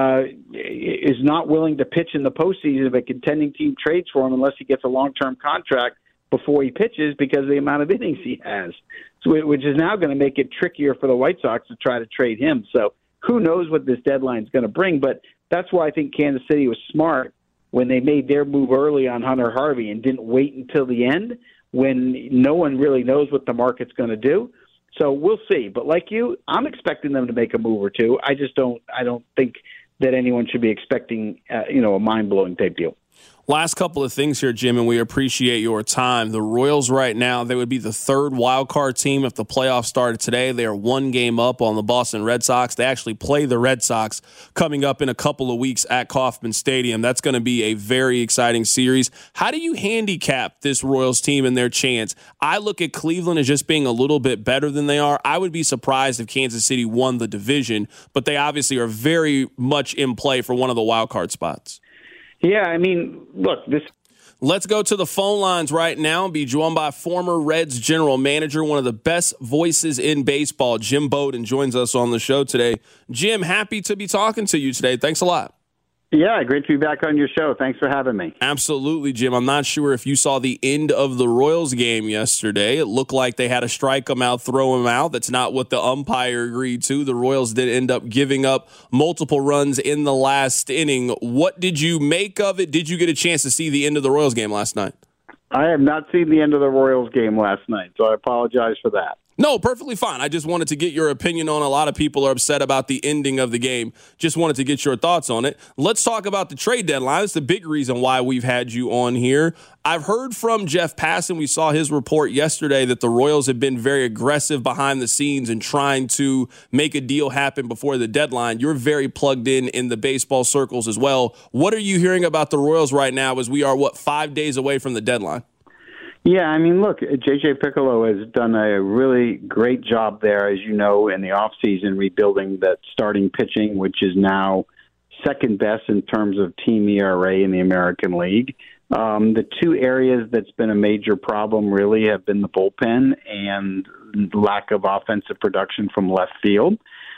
is not willing to pitch in the postseason if a contending team trades for him unless he gets a long-term contract before he pitches because of the amount of innings he has, which is now going to make it trickier for the White Sox to try to trade him. So who knows what this deadline is going to bring, but that's why I think Kansas City was smart when they made their move early on Hunter Harvey and didn't wait until the end when no one really knows what the market's going to do. So we'll see. But like you, I'm expecting them to make a move or two. I don't think that anyone should be expecting, a mind-blowing type deal. Last couple of things here, Jim, and we appreciate your time. The Royals right now, they would be the third wild card team if the playoffs started today. They are one game up on the Boston Red Sox. They actually play the Red Sox coming up in a couple of weeks at Kauffman Stadium. That's going to be a very exciting series. How do you handicap this Royals team and their chance? I look at Cleveland as just being a little bit better than they are. I would be surprised if Kansas City won the division, but they obviously are very much in play for one of the wild card spots. Yeah, I mean, look, Let's go to the phone lines right now and be joined by former Reds general manager, one of the best voices in baseball, Jim Bowden, joins us on the show today. Jim, happy to be talking to you today. Thanks a lot. Yeah, great to be back on your show. Thanks for having me. Absolutely, Jim. I'm not sure if you saw the end of the Royals game yesterday. It looked like they had to strike him out, throw him out. That's not what the umpire agreed to. The Royals did end up giving up multiple runs in the last inning. What did you make of it? Did you get a chance to see the end of the Royals game last night? I have not seen the end of the Royals game last night, so I apologize for that. No, perfectly fine. I just wanted to get your opinion on. A lot of people are upset about the ending of the game. Just wanted to get your thoughts on it. Let's talk about the trade deadline. It's the big reason why we've had you on here. I've heard from Jeff Passan. We saw his report yesterday that the Royals have been very aggressive behind the scenes and trying to make a deal happen before the deadline. You're very plugged in the baseball circles as well. What are you hearing about the Royals right now as we are, 5 days away from the deadline? Yeah, I mean, look, J.J. Piccolo has done a really great job there, as you know, in the offseason, rebuilding that starting pitching, which is now second best in terms of team ERA in the American League. The two areas that's been a major problem really have been the bullpen and lack of offensive production from left field.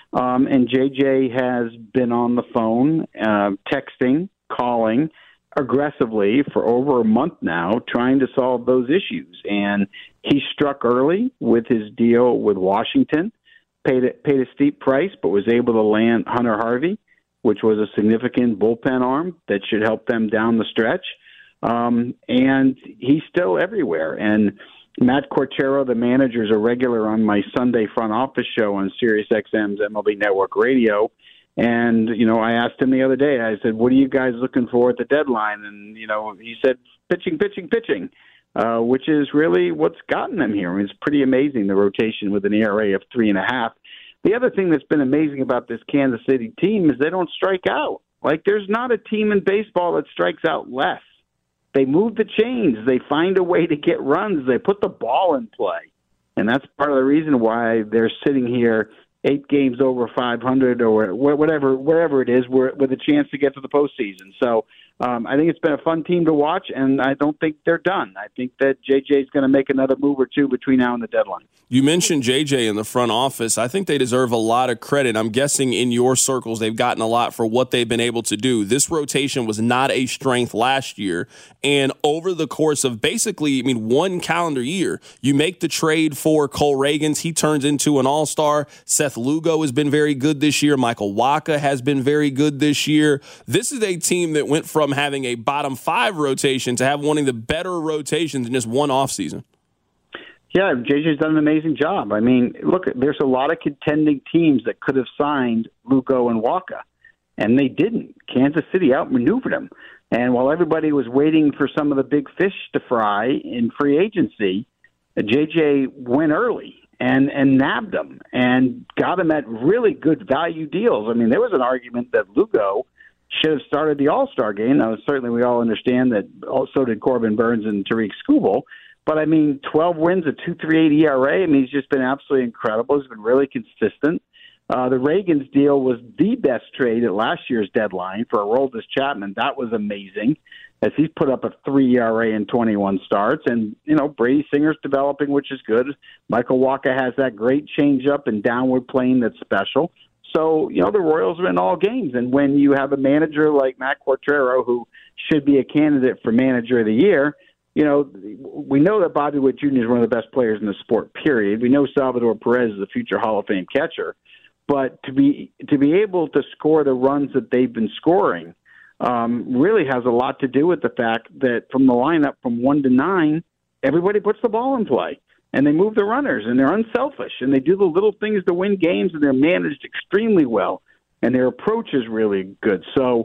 And J.J. has been on the phone, texting, calling, aggressively for over a month now, trying to solve those issues. And he struck early with his deal with Washington, paid a steep price, but was able to land Hunter Harvey, which was a significant bullpen arm that should help them down the stretch. And he's still everywhere. And Matt Cortero, the manager, is a regular on my Sunday front office show on SiriusXM's MLB Network Radio. And, I asked him the other day, I said, what are you guys looking for at the deadline? And, he said, pitching, which is really what's gotten them here. I mean, it's pretty amazing, the rotation with an ERA of 3.5. The other thing that's been amazing about this Kansas City team is they don't strike out. Like, there's not a team in baseball that strikes out less. They move the chains. They find a way to get runs. They put the ball in play. And that's part of the reason why they're sitting here 8 games over 500 or whatever, wherever it is, with a chance to get to the postseason. So I think it's been a fun team to watch, and I don't think they're done. I think that JJ is going to make another move or two between now and the deadline. You mentioned JJ in the front office. I think they deserve a lot of credit. I'm guessing in your circles they've gotten a lot for what they've been able to do. This rotation was not a strength last year, and over the course of basically, one calendar year, you make the trade for Cole Reagans. He turns into an all-star. Seth Lugo has been very good this year. Michael Wacha has been very good this year. This is a team that went from having a bottom 5 rotation to have one of the better rotations in just one offseason. Yeah, JJ's done an amazing job. Look, there's a lot of contending teams that could have signed Lugo and Wacha, and they didn't. Kansas City outmaneuvered them. And while everybody was waiting for some of the big fish to fry in free agency, JJ went early and nabbed them and got them at really good value deals. There was an argument that Lugo should have started the All-Star game. Now, certainly we all understand that also did Corbin Burns and Tariq Skubal. But, 12 wins, a 2.38 ERA. He's just been absolutely incredible. He's been really consistent. The Reagans deal was the best trade at last year's deadline for Aroldis Chapman. That was amazing, as he's put up a 3 ERA in 21 starts. And, Brady Singer's developing, which is good. Michael Wacha has that great changeup and downward plane that's special. So, the Royals are in all games. And when you have a manager like Matt Quatraro, who should be a candidate for Manager of the Year, we know that Bobby Witt Jr. is one of the best players in the sport, period. We know Salvador Perez is a future Hall of Fame catcher. But to be able to score the runs that they've been scoring really has a lot to do with the fact that from the lineup from 1 to 9, everybody puts the ball in play. And they move the runners, and they're unselfish, and they do the little things to win games, and they're managed extremely well. And their approach is really good. So,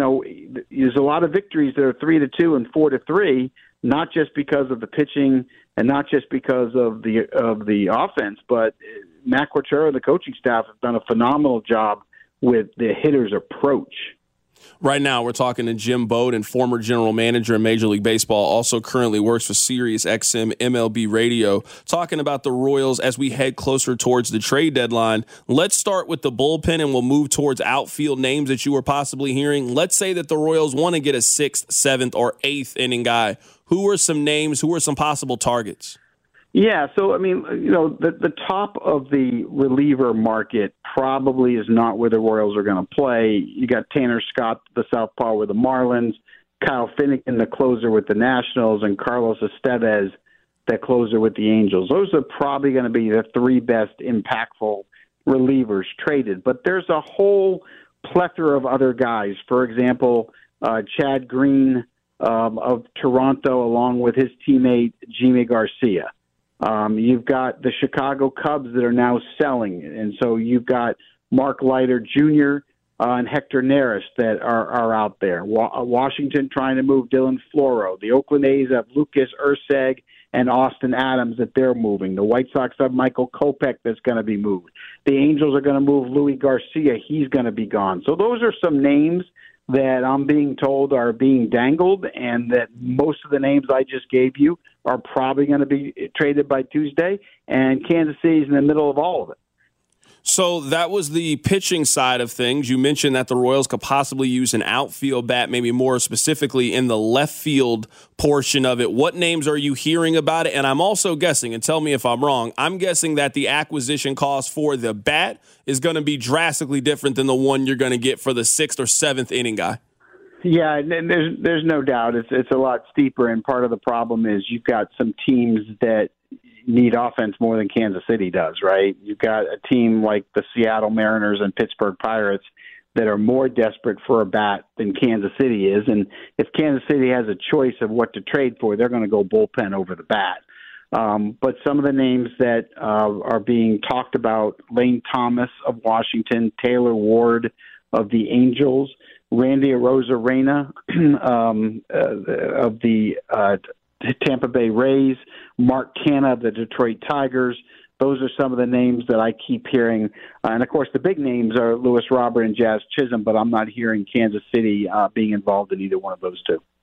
there's a lot of victories that are 3-2 and 4-3, not just because of the pitching and not just because of the offense, but Matt Quatraro and the coaching staff have done a phenomenal job with the hitter's approach. Right now, we're talking to Jim Bowden, former general manager in Major League Baseball, also currently works for Sirius XM MLB Radio, talking about the Royals as we head closer towards the trade deadline. Let's start with the bullpen, and we'll move towards outfield names that you were possibly hearing. Let's say that the Royals want to get a 6th, 7th, or 8th inning guy. Who are some names? Who are some possible targets? Yeah, so, the top of the reliever market probably is not where the Royals are going to play. You got Tanner Scott, the southpaw with the Marlins, Kyle Finnegan, the closer with the Nationals, and Carlos Estevez, the closer with the Angels. Those are probably going to be the 3 best impactful relievers traded. But there's a whole plethora of other guys. For example, Chad Green of Toronto, along with his teammate Jimmy Garcia. You've got the Chicago Cubs that are now selling. And so you've got Mark Leiter Jr. And Hector Neris that are out there. Washington trying to move Dylan Floro. The Oakland A's have Lucas Erceg and Austin Adams that they're moving. The White Sox have Michael Kopech that's going to be moved. The Angels are going to move Louis Garcia. He's going to be gone. So those are some names that I'm being told are being dangled, and that most of the names I just gave you are probably going to be traded by Tuesday, and Kansas City's in the middle of all of it. So that was the pitching side of things. You mentioned that the Royals could possibly use an outfield bat, maybe more specifically in the left field portion of it. What names are you hearing about it? And I'm also guessing, and tell me if I'm wrong, I'm guessing that the acquisition cost for the bat is going to be drastically different than the one you're going to get for the 6th or 7th inning guy. Yeah, and there's no doubt it's a lot steeper, and part of the problem is you've got some teams that need offense more than Kansas City does, right? You've got a team like the Seattle Mariners and Pittsburgh Pirates that are more desperate for a bat than Kansas City is, and if Kansas City has a choice of what to trade for, they're going to go bullpen over the bat. But some of the names that are being talked about, Lane Thomas of Washington, Taylor Ward of the Angels, Randy Arozarena of the Tampa Bay Rays, Mark Canha of the Detroit Tigers. Those are some of the names that I keep hearing. And, of course, the big names are Lewis Robert and Jazz Chisholm, but I'm not hearing Kansas City being involved in either one of those two.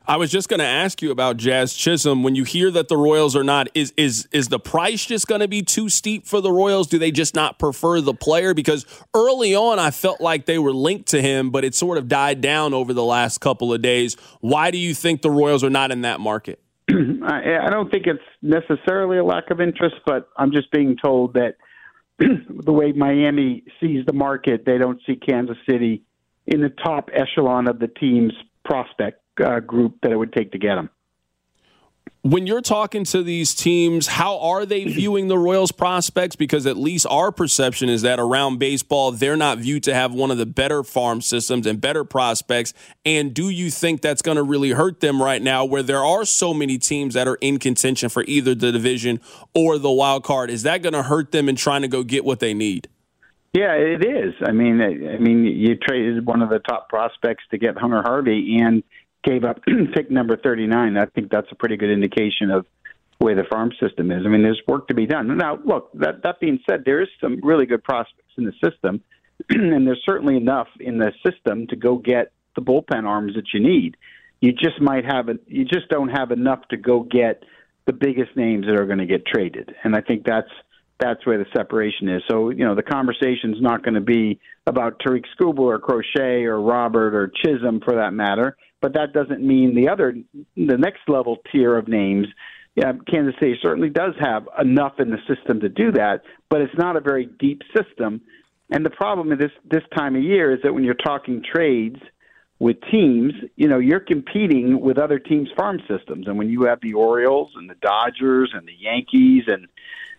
I was just going to ask you about Jazz Chisholm. When you hear that the Royals are not, is the price just going to be too steep for the Royals? Do they just not prefer the player? Because early on, I felt like they were linked to him, but it sort of died down over the last couple of days. Why do you think the Royals are not in that market? I don't think it's necessarily a lack of interest, but I'm just being told that the way Miami sees the market, they don't see Kansas City in the top echelon of the team's prospect group that it would take to get them. When you're talking to these teams, how are they viewing the Royals prospects? Because at least our perception is that around baseball, they're not viewed to have one of the better farm systems and better prospects. And do you think that's going to really hurt them right now where there are so many teams that are in contention for either the division or the wild card? Is that going to hurt them in trying to go get what they need? Yeah, it is. I mean, you traded one of the top prospects to get Hunter Harvey and gave up pick number 39. I think that's a pretty good indication of where the farm system is. I mean, there's work to be done. Now, look, that being said, there is some really good prospects in the system, and there's certainly enough in the system to go get the bullpen arms that you need. You just don't have enough to go get the biggest names that are going to get traded. And I think that's where the separation is. So, the conversation's not going to be about Tariq Skubal or Crochet or Robert or Chisholm for that matter, but that doesn't mean the next level tier of names. Kansas City certainly does have enough in the system to do that, but it's not a very deep system. And the problem with this time of year is that when you're talking trades with teams, you're competing with other teams' farm systems. And when you have the Orioles and the Dodgers and the Yankees and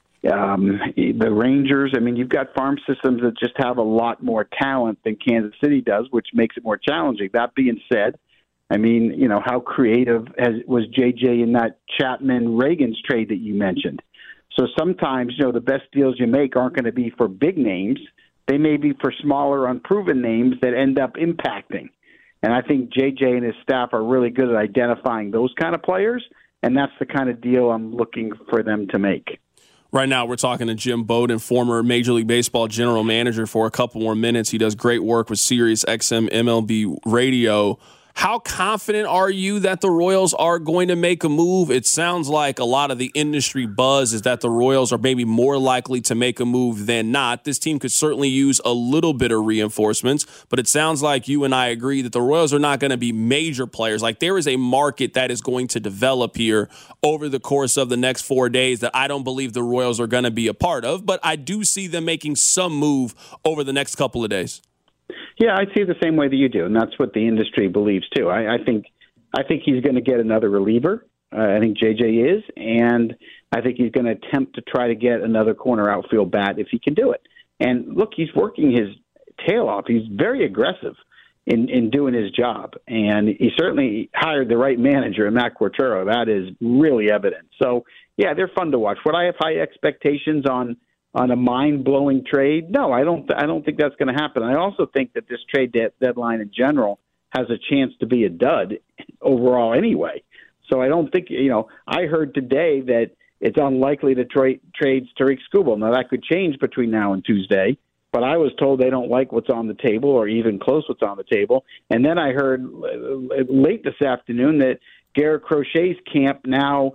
the Rangers, I mean, you've got farm systems that just have a lot more talent than Kansas City does, which makes it more challenging. That being said, I mean, how creative was JJ in that Chapman-Reagans trade that you mentioned? So sometimes, the best deals you make aren't going to be for big names. They may be for smaller, unproven names that end up impacting. And I think JJ and his staff are really good at identifying those kind of players, and that's the kind of deal I'm looking for them to make. Right now, we're talking to Jim Bowden, former Major League Baseball general manager, for a couple more minutes. He does great work with Sirius XM MLB Radio. How confident are you that the Royals are going to make a move? It sounds like a lot of the industry buzz is that the Royals are maybe more likely to make a move than not. This team could certainly use a little bit of reinforcements, but it sounds like you and I agree that the Royals are not going to be major players. Like, there is a market that is going to develop here over the course of the next 4 days that I don't believe the Royals are going to be a part of, but I do see them making some move over the next couple of days. Yeah, I see it the same way that you do, and that's what the industry believes too. I think he's going to get another reliever. I think JJ is, and I think he's going to attempt to try to get another corner outfield bat if he can do it. And look, he's working his tail off. He's very aggressive in doing his job, and he certainly hired the right manager in Matt Quatraro. That is really evident. So, yeah, they're fun to watch. Would I have high expectations on a mind-blowing trade? No, I don't think that's going to happen. I also think that this trade deadline in general has a chance to be a dud overall anyway. So I don't think, I heard today that it's unlikely to trade Tariq Skubal. Now, that could change between now and Tuesday, but I was told they don't like what's on the table or even close what's on the table. And then I heard late this afternoon that Garrett Crochet's camp now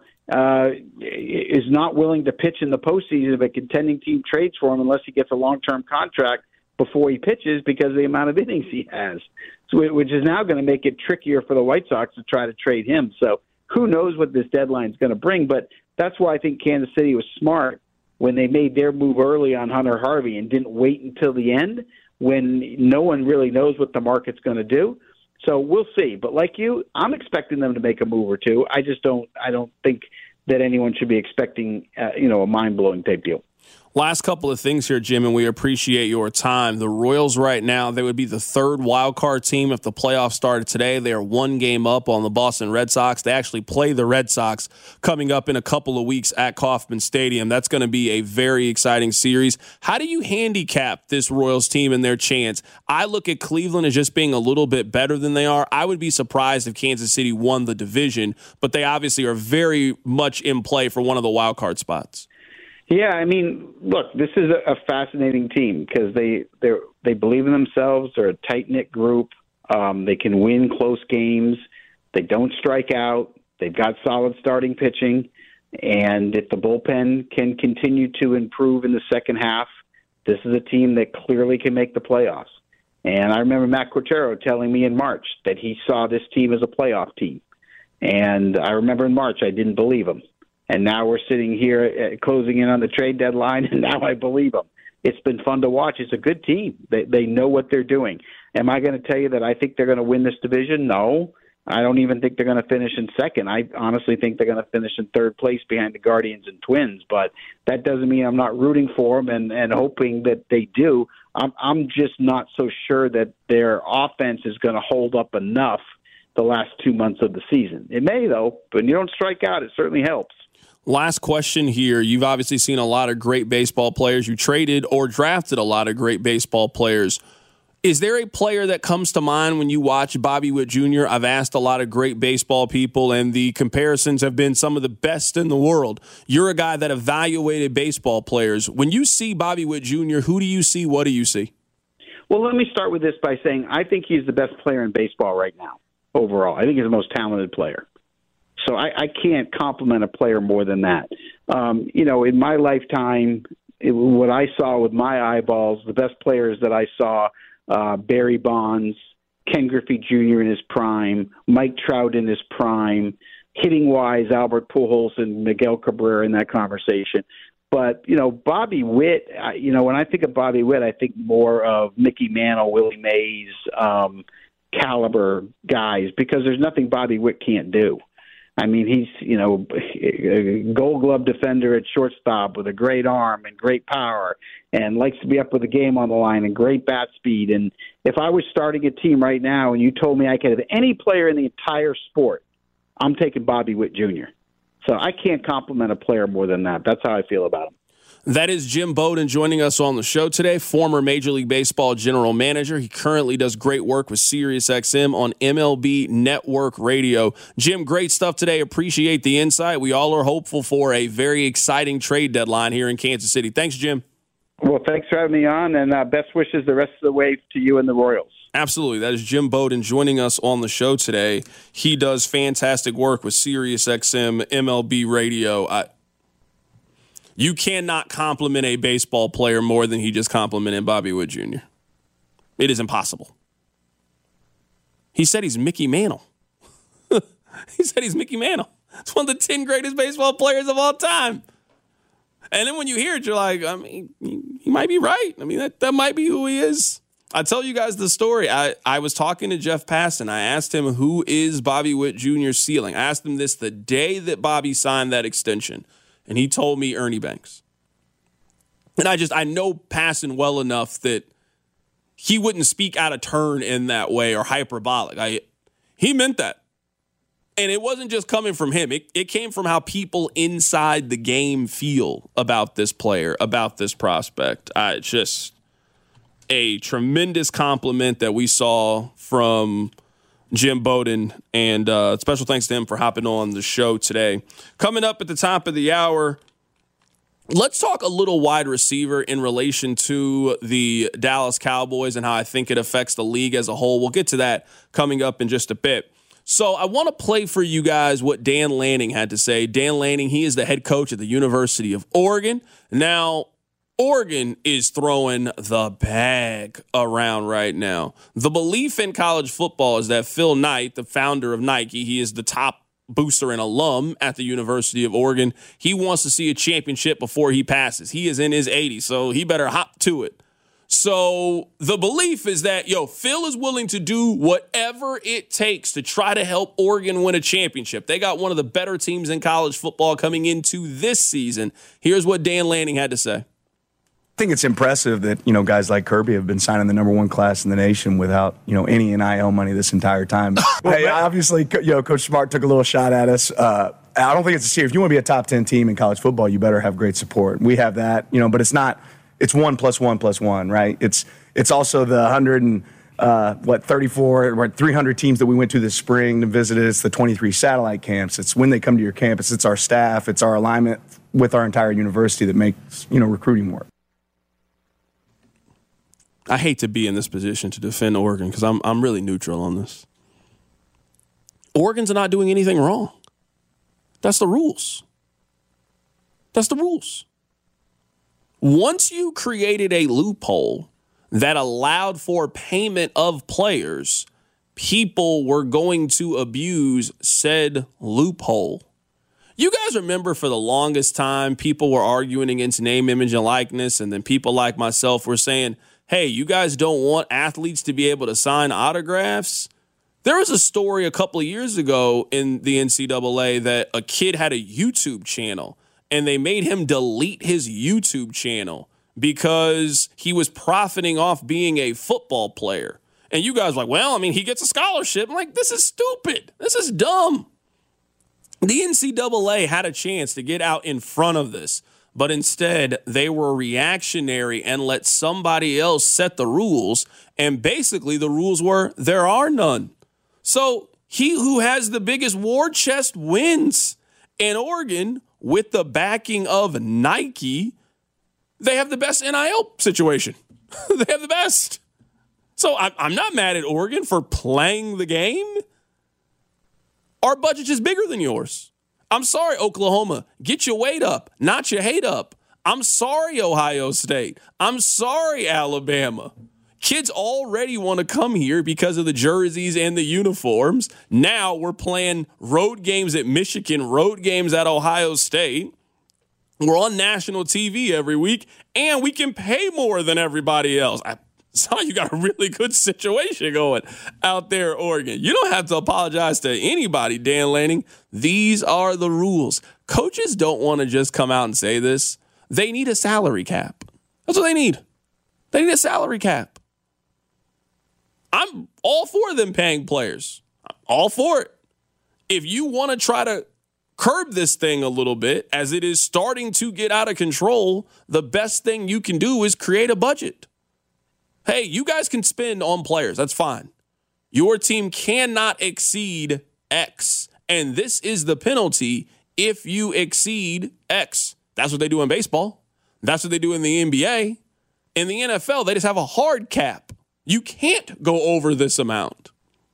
is not willing to pitch in the postseason if a contending team trades for him unless he gets a long-term contract before he pitches because of the amount of innings he has, which is now going to make it trickier for the White Sox to try to trade him. So who knows what this deadline is going to bring, but that's why I think Kansas City was smart when they made their move early on Hunter Harvey and didn't wait until the end when no one really knows what the market's going to do. So we'll see. But like you, I'm expecting them to make a move or two. I don't think that anyone should be expecting, a mind-blowing type deal. Last couple of things here, Jim, and we appreciate your time. The Royals right now, they would be the third wild card team if the playoffs started today. They are 1 game up on the Boston Red Sox. They actually play the Red Sox coming up in a couple of weeks at Kauffman Stadium. That's going to be a very exciting series. How do you handicap this Royals team and their chance? I look at Cleveland as just being a little bit better than they are. I would be surprised if Kansas City won the division, but they obviously are very much in play for one of the wild card spots. Yeah, I mean, look, this is a fascinating team because they believe in themselves. They're a tight-knit group. They can win close games. They don't strike out. They've got solid starting pitching. And if the bullpen can continue to improve in the second half, this is a team that clearly can make the playoffs. And I remember Matt Quintero telling me in March that he saw this team as a playoff team. And I remember in March I didn't believe him. And now we're sitting here closing in on the trade deadline, and now I believe him. It's been fun to watch. It's a good team. They know what they're doing. Am I going to tell you that I think they're going to win this division? No. I don't even think they're going to finish in second. I honestly think they're going to finish in third place behind the Guardians and Twins, but that doesn't mean I'm not rooting for them and hoping that they do. I'm just not so sure that their offense is going to hold up enough the last 2 months of the season. It may, though, but when you don't strike out, it certainly helps. Last question here. You've obviously seen a lot of great baseball players. You traded or drafted a lot of great baseball players. Is there a player that comes to mind when you watch Bobby Witt Jr.? I've asked a lot of great baseball people, and the comparisons have been some of the best in the world. You're a guy that evaluated baseball players. When you see Bobby Witt Jr., who do you see? What do you see? Well, let me start with this by saying I think he's the best player in baseball right now, overall. I think he's the most talented player. So I can't compliment a player more than that. In my lifetime, what I saw with my eyeballs, the best players that I saw, Barry Bonds, Ken Griffey Jr. in his prime, Mike Trout in his prime, hitting-wise, Albert Pujols and Miguel Cabrera in that conversation. But, Bobby Witt, when I think of Bobby Witt, I think more of Mickey Mantle, Willie Mays, caliber guys, because there's nothing Bobby Witt can't do. I mean, he's, a Gold Glove defender at shortstop with a great arm and great power and likes to be up with the game on the line and great bat speed. And if I was starting a team right now and you told me I could have any player in the entire sport, I'm taking Bobby Witt Jr. So I can't compliment a player more than that. That's how I feel about him. That is Jim Bowden joining us on the show today, former Major League Baseball general manager. He currently does great work with SiriusXM on MLB Network Radio. Jim, great stuff today. Appreciate the insight. We all are hopeful for a very exciting trade deadline here in Kansas City. Thanks, Jim. Well, thanks for having me on, and best wishes the rest of the way to you and the Royals. Absolutely. That is Jim Bowden joining us on the show today. He does fantastic work with SiriusXM MLB Radio. You cannot compliment a baseball player more than he just complimented Bobby Witt Jr. It is impossible. He said he's Mickey Mantle. He said he's Mickey Mantle. It's one of the 10 greatest baseball players of all time. And then when you hear it, you're like, I mean, he might be right. I mean, that might be who he is. I tell you guys the story. I was talking to Jeff Passan. I asked him, who is Bobby Witt Jr.'s ceiling? I asked him this the day that Bobby signed that extension. And he told me Ernie Banks. And I know Passan well enough that he wouldn't speak out of turn in that way or hyperbolic. He meant that. And it wasn't just coming from him. It came from how people inside the game feel about this player, about this prospect. It's just a tremendous compliment that we saw from Jim Bowden, and special thanks to him for hopping on the show today. Coming up at the top of the hour, let's talk a little wide receiver in relation to the Dallas Cowboys and how I think it affects the league as a whole. We'll get to that coming up in just a bit. So I want to play for you guys what Dan Lanning had to say. Dan Lanning, he is the head coach at the University of Oregon. Now, Oregon is throwing the bag around right now. The belief in college football is that Phil Knight, the founder of Nike, he is the top booster and alum at the University of Oregon. He wants to see a championship before he passes. He is in his 80s, so he better hop to it. So the belief is that, Phil is willing to do whatever it takes to try to help Oregon win a championship. They got one of the better teams in college football coming into this season. Here's what Dan Lanning had to say. I think it's impressive that, guys like Kirby have been signing the number one class in the nation without, any NIL money this entire time. Hey, obviously, Coach Smart took a little shot at us. I don't think it's a secret. If you want to be a top 10 team in college football, you better have great support. We have that, but it's not, it's 1 + 1 + 1, right? It's also the 34 or 300 teams that we went to this spring to visit. It's the 23 satellite camps. It's when they come to your campus. It's our staff. It's our alignment with our entire university that makes, recruiting work. I hate to be in this position to defend Oregon because I'm really neutral on this. Oregon's not doing anything wrong. That's the rules. That's the rules. Once you created a loophole that allowed for payment of players, people were going to abuse said loophole. You guys remember for the longest time, people were arguing against name, image, and likeness, and then people like myself were saying, hey, you guys don't want athletes to be able to sign autographs? There was a story a couple of years ago in the NCAA that a kid had a YouTube channel, and they made him delete his YouTube channel because he was profiting off being a football player. And you guys are like, well, I mean, he gets a scholarship. I'm like, this is stupid. This is dumb. The NCAA had a chance to get out in front of this, but instead they were reactionary and let somebody else set the rules. And basically the rules were there are none. So he who has the biggest war chest wins. In Oregon, with the backing of Nike, they have the best NIL situation. They have the best. So I'm not mad at Oregon for playing the game. Our budget is bigger than yours. I'm sorry, Oklahoma. Get your weight up, not your hate up. I'm sorry, Ohio State. I'm sorry, Alabama. Kids already want to come here because of the jerseys and the uniforms. Now we're playing road games at Michigan, road games at Ohio State. We're on national TV every week, and we can pay more than everybody else. So you got a really good situation going out there, Oregon. You don't have to apologize to anybody, Dan Lanning. These are the rules. Coaches don't want to just come out and say this. They need a salary cap. That's what they need. They need a salary cap. I'm all for them paying players. I'm all for it. If you want to try to curb this thing a little bit, as it is starting to get out of control, the best thing you can do is create a budget. Hey, you guys can spend on players. That's fine. Your team cannot exceed X. And this is the penalty if you exceed X. That's what they do in baseball. That's what they do in the NBA. In the NFL, they just have a hard cap. You can't go over this amount.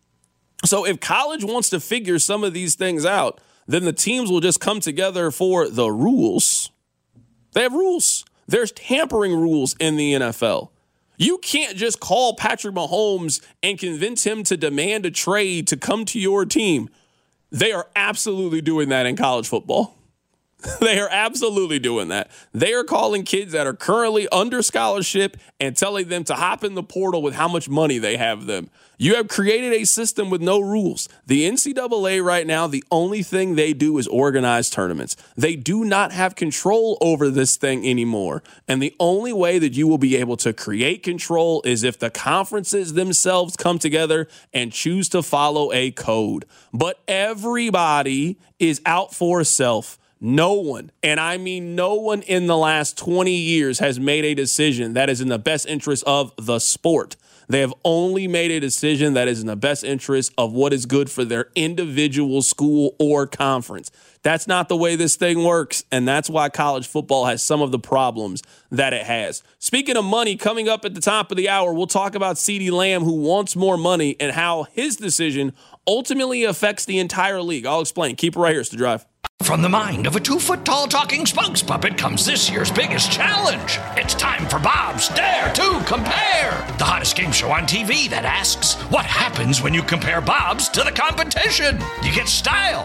So if college wants to figure some of these things out, then the teams will just come together for the rules. They have rules. There's tampering rules in the NFL. You can't just call Patrick Mahomes and convince him to demand a trade to come to your team. They are absolutely doing that in college football. They are absolutely doing that. They are calling kids that are currently under scholarship and telling them to hop in the portal with how much money they have them. You have created a system with no rules. The NCAA right now, the only thing they do is organize tournaments. They do not have control over this thing anymore. And the only way that you will be able to create control is if the conferences themselves come together and choose to follow a code. But everybody is out for self. No one, and I mean no one in the last 20 years has made a decision that is in the best interest of the sport. They have only made a decision that is in the best interest of what is good for their individual school or conference. That's not the way this thing works, and that's why college football has some of the problems that it has. Speaking of money, coming up at the top of the hour, we'll talk about CeeDee Lamb, who wants more money, and how his decision ultimately affects the entire league. I'll explain. Keep it right here. It's The Drive. From the mind of a 2-foot-tall talking spokes puppet comes this year's biggest challenge. It's time for Bob's Dare to Compare, the hottest game show on TV that asks, what happens when you compare Bob's to the competition? You get style.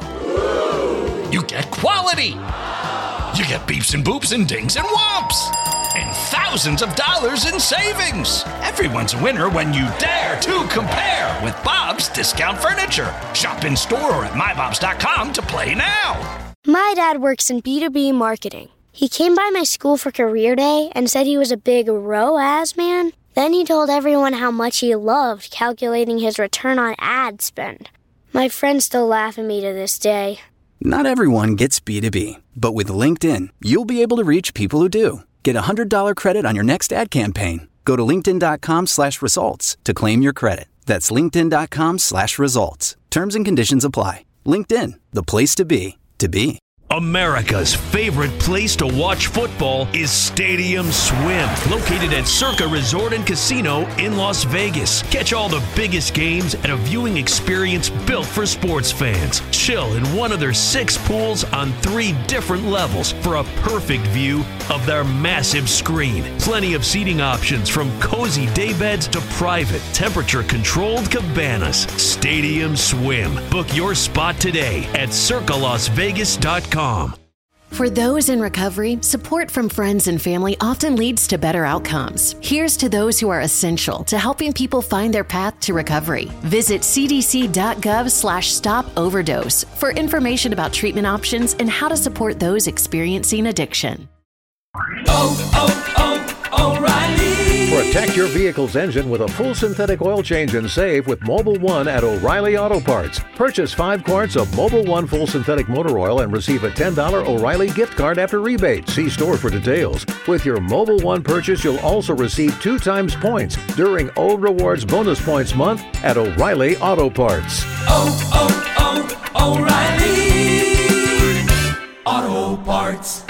You get quality. You get beeps and boops and dings and whomps. And thousands of dollars in savings. Everyone's a winner when you dare to compare with Bob's Discount Furniture. Shop in store or at mybobs.com to play now. My dad works in B2B marketing. He came by my school for career day and said he was a big ROAS man. Then he told everyone how much he loved calculating his return on ad spend. My friends still laugh at me to this day. Not everyone gets B2B, but with LinkedIn, you'll be able to reach people who do. Get a $100 credit on your next ad campaign. Go to linkedin.com/results to claim your credit. That's linkedin.com/results. Terms and conditions apply. LinkedIn, the place to be, to be. America's favorite place to watch football is Stadium Swim, located at Circa Resort and Casino in Las Vegas. Catch all the biggest games at a viewing experience built for sports fans. Chill in one of their 6 pools on 3 different levels for a perfect view of their massive screen. Plenty of seating options from cozy daybeds to private, temperature-controlled cabanas. Stadium Swim. Book your spot today at circalasvegas.com. For those in recovery, support from friends and family often leads to better outcomes. Here's to those who are essential to helping people find their path to recovery. Visit cdc.gov/stop-overdose for information about treatment options and how to support those experiencing addiction. O'Reilly. Protect your vehicle's engine with a full synthetic oil change and save with Mobil 1 at O'Reilly Auto Parts. Purchase 5 quarts of Mobil 1 full synthetic motor oil and receive a $10 O'Reilly gift card after rebate. See store for details. With your Mobil 1 purchase, you'll also receive 2 times points during O Rewards Bonus Points Month at O'Reilly Auto Parts. O'Reilly Auto Parts.